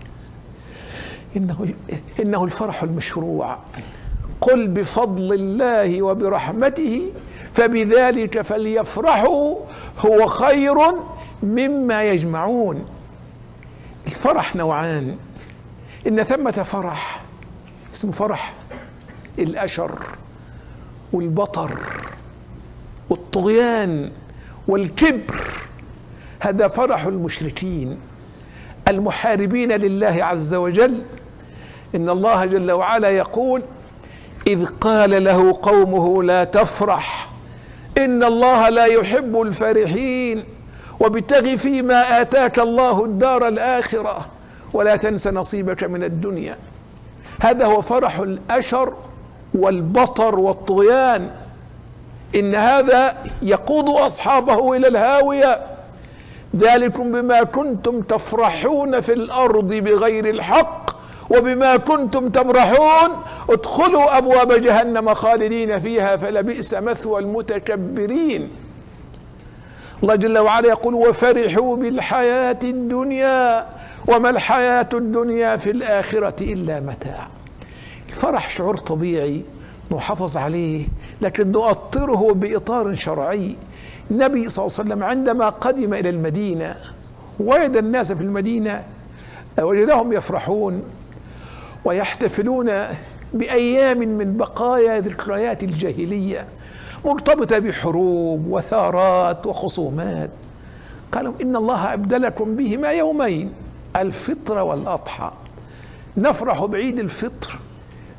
Speaker 6: إنه الفرح المشروع. قل بفضل الله وبرحمته فبذلك فليفرحوا هو خير مما يجمعون. الفرح نوعان، إن ثمة فرح اسمه فرح الأشر والبطر والطغيان والكبر، هذا فرح المشركين المحاربين لله عز وجل. إن الله جل وعلا يقول: إذ قال له قومه لا تفرح إن الله لا يحب الفرحين وابتغ فيما آتاك الله الدار الآخرة ولا تنس نصيبك من الدنيا. هذا هو فرح الأشر والبطر والطغيان، إن هذا يقود أصحابه إلى الهاوية. ذلكم بما كنتم تفرحون في الأرض بغير الحق وبما كنتم تمرحون ادخلوا أبواب جهنم خالدين فيها فلبئس مثوى المتكبرين. الله جل وعلا يقول: وفرحوا بالحياة الدنيا وما الحياة الدنيا في الآخرة إلا متاع. الفرح شعور طبيعي نحافظ عليه، لكن نؤطره بإطار شرعي. النبي صلى الله عليه وسلم عندما قدم إلى المدينة وجد الناس في المدينة وجدهم يفرحون ويحتفلون بأيام من بقايا ذكريات الجاهلية مرتبطة بحروب وثارات وخصومات. قالوا: إن الله أبدلكم بهما يومين، الفطر والأضحى. نفرح بعيد الفطر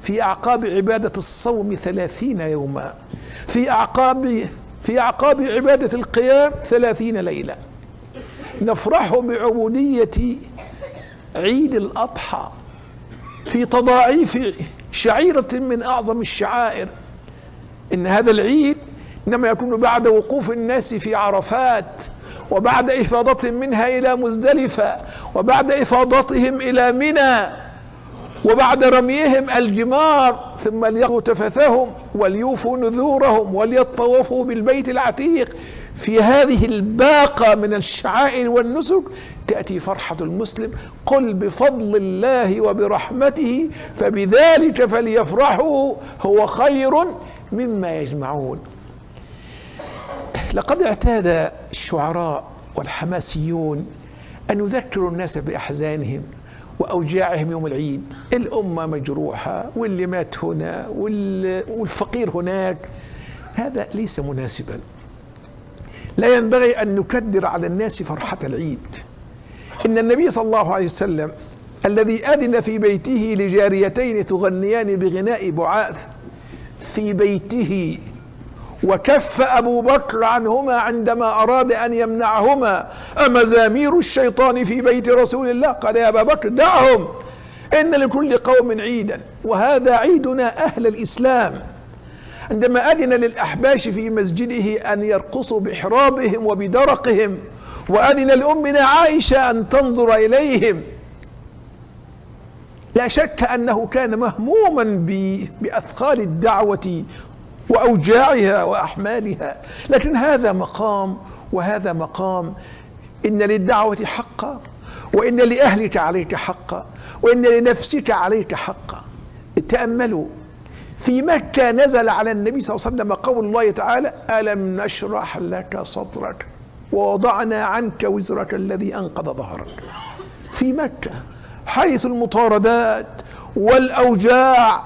Speaker 6: في أعقاب عبادة الصوم 30 يوما، في أعقاب عبادة القيام 30 ليلة. نفرح بعبودية عيد الأضحى في تضاعيف شعيرة من أعظم الشعائر. إن هذا العيد إنما يكون بعد وقوف الناس في عرفات، وبعد إفاضة منها إلى مزدلفة، وبعد إفاضتهم إلى منى، وبعد رميهم الجمار، ثم ليقضوا تفثهم وليوفوا نذورهم وليطوفوا بالبيت العتيق. في هذه الباقة من الشعائر والنسك تأتي فرحة المسلم. قل بفضل الله وبرحمته فبذلك فليفرحوا هو خير مما يجمعون. لقد اعتاد الشعراء والحماسيون أن يذكروا الناس بأحزانهم وأوجاعهم يوم العيد. الأمة مجروحة، واللي مات هنا، والفقير هناك. هذا ليس مناسبا. لا ينبغي أن نكدر على الناس فرحة العيد. إن النبي صلى الله عليه وسلم الذي أذن في بيته لجاريتين تغنيان بغناء بعاث في بيته، وكف أبو بكر عنهما عندما أراد أن يمنعهما: أمزامير الشيطان في بيت رسول الله؟ قال: يا أبا بكر دعهم، إن لكل قوم عيدا، وهذا عيدنا أهل الإسلام. عندما أذن للأحباش في مسجده أن يرقصوا بإحرابهم وبدرقهم، وأذن لأمنا عائشة أن تنظر إليهم، لا شك أنه كان مهموما بأثقال الدعوة وأوجاعها وأحمالها. لكن هذا مقام وهذا مقام. إن للدعوة حقا، وإن لأهلك عليك حقا، وإن لنفسك عليك حقا. تأملوا في مكة نزل على النبي صلى الله عليه وسلم قول الله تعالى: ألم نشرح لك صدرك ووضعنا عنك وزرك الذي أنقض ظهرك. في مكة حيث المطاردات والأوجاع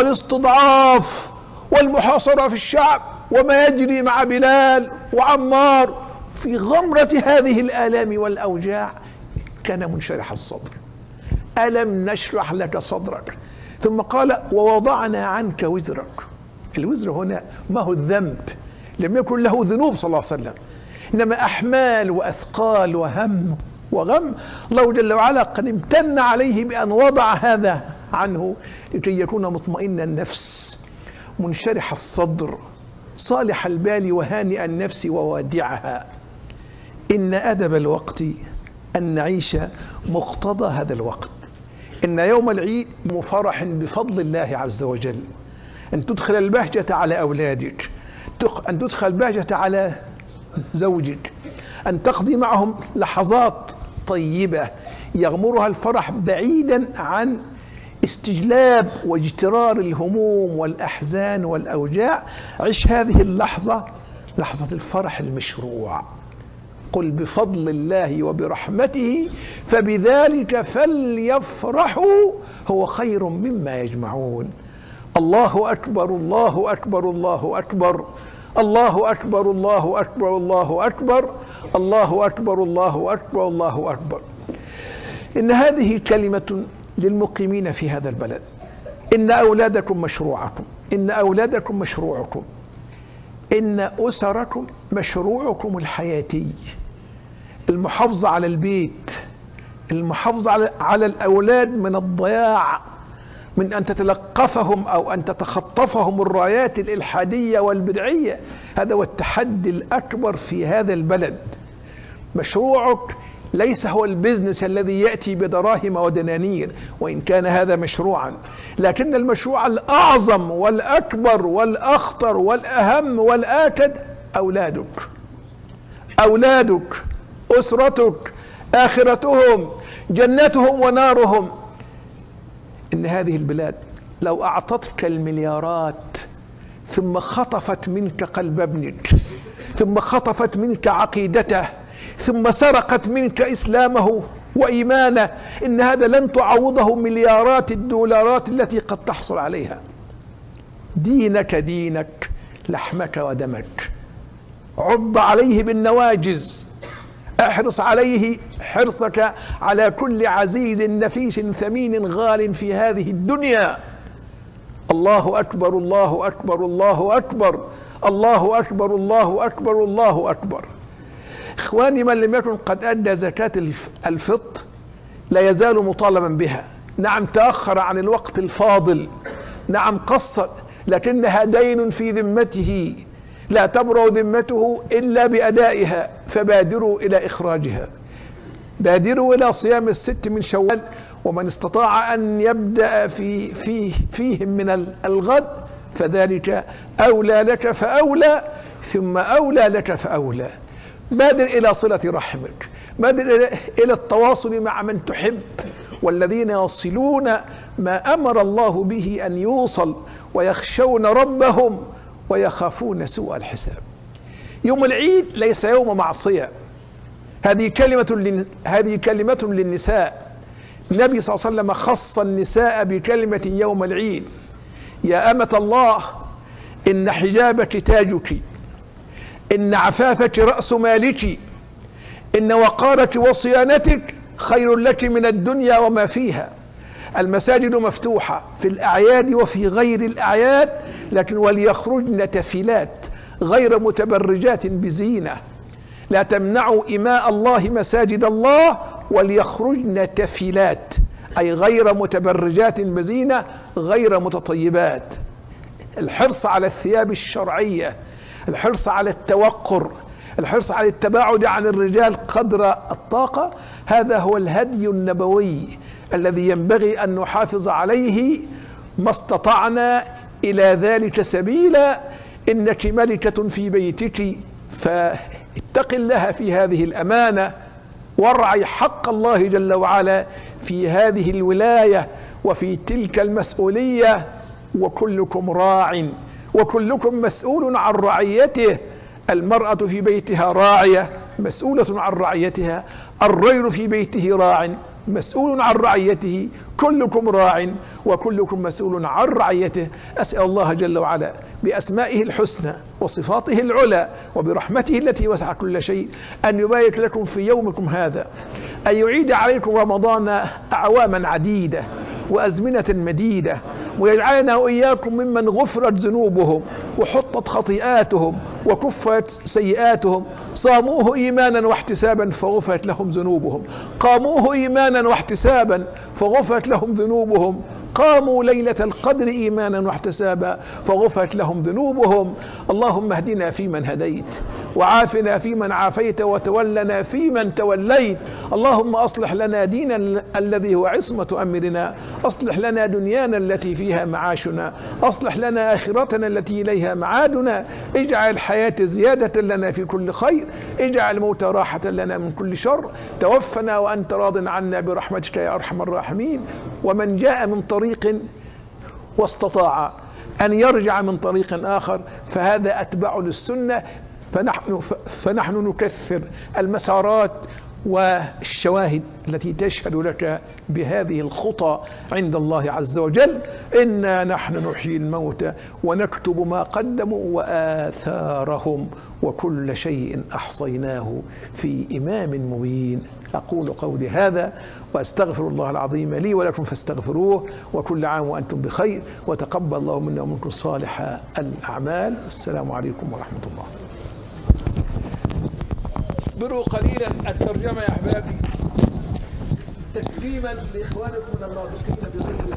Speaker 6: والاستضعاف والمحاصرة في الشعب وما يجري مع بلال وعمار، في غمرة هذه الآلام والأوجاع كان منشرح الصدر. ألم نشرح لك صدرك. ثم قال: ووضعنا عنك وزرك. الوزر هنا ما هو الذنب، لم يكن له ذنوب صلى الله عليه وسلم، إنما أحمال وأثقال وهم وغم. الله جل وعلا قد امتن عليه بأن وضع هذا عنه لكي يكون مطمئن النفس، منشرح الصدر، صالح البال، وهانئ النفس ووادعها. إن أدب الوقت أن نعيش مقتضى هذا الوقت. إن يوم العيد فرح بفضل الله عز وجل، أن تدخل البهجة على أولادك، أن تدخل البهجة على زوجك، أن تقضي معهم لحظات طيبة يغمرها الفرح بعيدا عن استجلاب واجترار الهموم والأحزان والأوجاع. عش هذه اللحظة، لحظة الفرح المشروع. قل بفضل الله وبرحمته فبذلك فليفرحوا هو خير مما يجمعون. الله أكبر، الله أكبر، الله أكبر، الله أكبر، الله أكبر، الله أكبر، الله أكبر، الله أكبر، الله أكبر. إن هذه كلمة للمقيمين في هذا البلد. إن أولادكم مشروعكم، إن أولادكم مشروعكم، إن أسركم مشروعكم الحياتي. المحافظة على البيت، المحافظة على الأولاد من الضياع، من أن تتلقفهم أو أن تتخطفهم الرايات الإلحادية والبدعية. هذا هو التحدي الأكبر في هذا البلد. مشروعك ليس هو البزنس الذي يأتي بدراهم ودنانير، وإن كان هذا مشروعا، لكن المشروع الأعظم والأكبر والأخطر والأهم والآكد أولادك. أولادك، أسرتك، آخرتهم، جنتهم ونارهم. إن هذه البلاد لو أعطتك المليارات ثم خطفت منك قلب ابنك، ثم خطفت منك عقيدته، ثم سرقت منك إسلامه وإيمانه، إن هذا لن تعوضه مليارات الدولارات التي قد تحصل عليها. دينك دينك، لحمك ودمك. عض عليه بالنواجز، احرص عليه حرصك على كل عزيز نفيس ثمين غال في هذه الدنيا. الله أكبر الله أكبر الله أكبر الله أكبر الله أكبر الله أكبر. إخواني، من لم يكن قد أدى زكاة الفطر لا يزال مطالبا بها. نعم تأخر عن الوقت الفاضل، نعم قصر، لكنها دين في ذمته لا تبرأ ذمته إلا بأدائها، فبادروا إلى إخراجها، بادروا إلى صيام الست من شوال، ومن استطاع أن يبدأ فيهم من الغد فذلك أولى لك فأولى، ثم أولى لك فأولى. بادر إلى صلة رحمك، بادر إلى التواصل مع من تحب، والذين يصلون ما أمر الله به أن يوصل ويخشون ربهم ويخافون سوء الحساب. يوم العيد ليس يوم معصية، هذه كلمة للنساء. النبي صلى الله عليه وسلم خص النساء بكلمة يوم العيد: يا أمة الله، إن حجابك تاجك، إن عفافك رأس مالك، إن وقارك وصيانتك خير لك من الدنيا وما فيها. المساجد مفتوحة في الأعياد وفي غير الأعياد، لكن وليخرجن تفلات غير متبرجات بزينة. لا تمنعوا إماء الله مساجد الله، وليخرجن تفلات أي غير متبرجات بزينة، غير متطيبات. الحرص على الثياب الشرعية، الحرص على التوقر، الحرص على التباعد عن الرجال قدر الطاقة، هذا هو الهدي النبوي الذي ينبغي أن نحافظ عليه ما استطعنا إلى ذلك سبيلا. إنك ملكة في بيتك، فاتق الله في هذه الأمانة، وارعي حق الله جل وعلا في هذه الولاية وفي تلك المسؤولية. وكلكم راع وكلكم مسؤول عن رعيته. المرأة في بيتها راعية مسؤولة عن رعيتها، الرجل في بيته راع مسؤول عن رعيته، كلكم راع وكلكم مسؤول عن رعيته. أسأل الله جل وعلا بأسمائه الحسنى وصفاته العلى وبرحمته التي وسع كل شيء أن يبارك لكم في يومكم هذا، أن يعيد عليكم رمضان أعواما عديدة وأزمنة مديدة، ويجعلنا وإياكم ممن غفرت ذنوبهم وحطت خطيئاتهم وكفت سيئاتهم، صاموه إيمانا واحتسابا فغفرت لهم ذنوبهم، قاموه إيمانا واحتسابا فغفرت لهم ذنوبهم، قاموا ليلة القدر إيمانا واحتسابا فغفرت لهم ذنوبهم. اللهم اهدنا فيمن هديت، وعافنا فيمن عافيت، وتولنا فيمن توليت. اللهم أصلح لنا ديننا الذي هو عصمة أمرنا، أصلح لنا دنيانا التي فيها معاشنا، أصلح لنا آخرتنا التي إليها معادنا. اجعل الحياة زيادة لنا في كل خير، اجعل الموت راحة لنا من كل شر، توفنا وأنت راض عنا برحمتك يا أرحم الراحمين. ومن جاء من طريق واستطاع أن يرجع من طريق آخر فهذا أتبع للسنة، فنحن نكثر المسارات والشواهد التي تشهد لك بهذه الخطى عند الله عز وجل. إنا نحن نحيي الموتى ونكتب ما قدموا وآثارهم، وكل شيء أحصيناه في إمام مبين. أقول قولي هذا وأستغفر الله العظيم لي ولكم فاستغفروه، وكل عام وأنتم بخير، وتقبل الله منا ومنكم صالح الأعمال. السلام عليكم ورحمة الله. اصبروا قليلا الترجمة يا أحبابي، تكريما لإخوانكم الناطقين بغير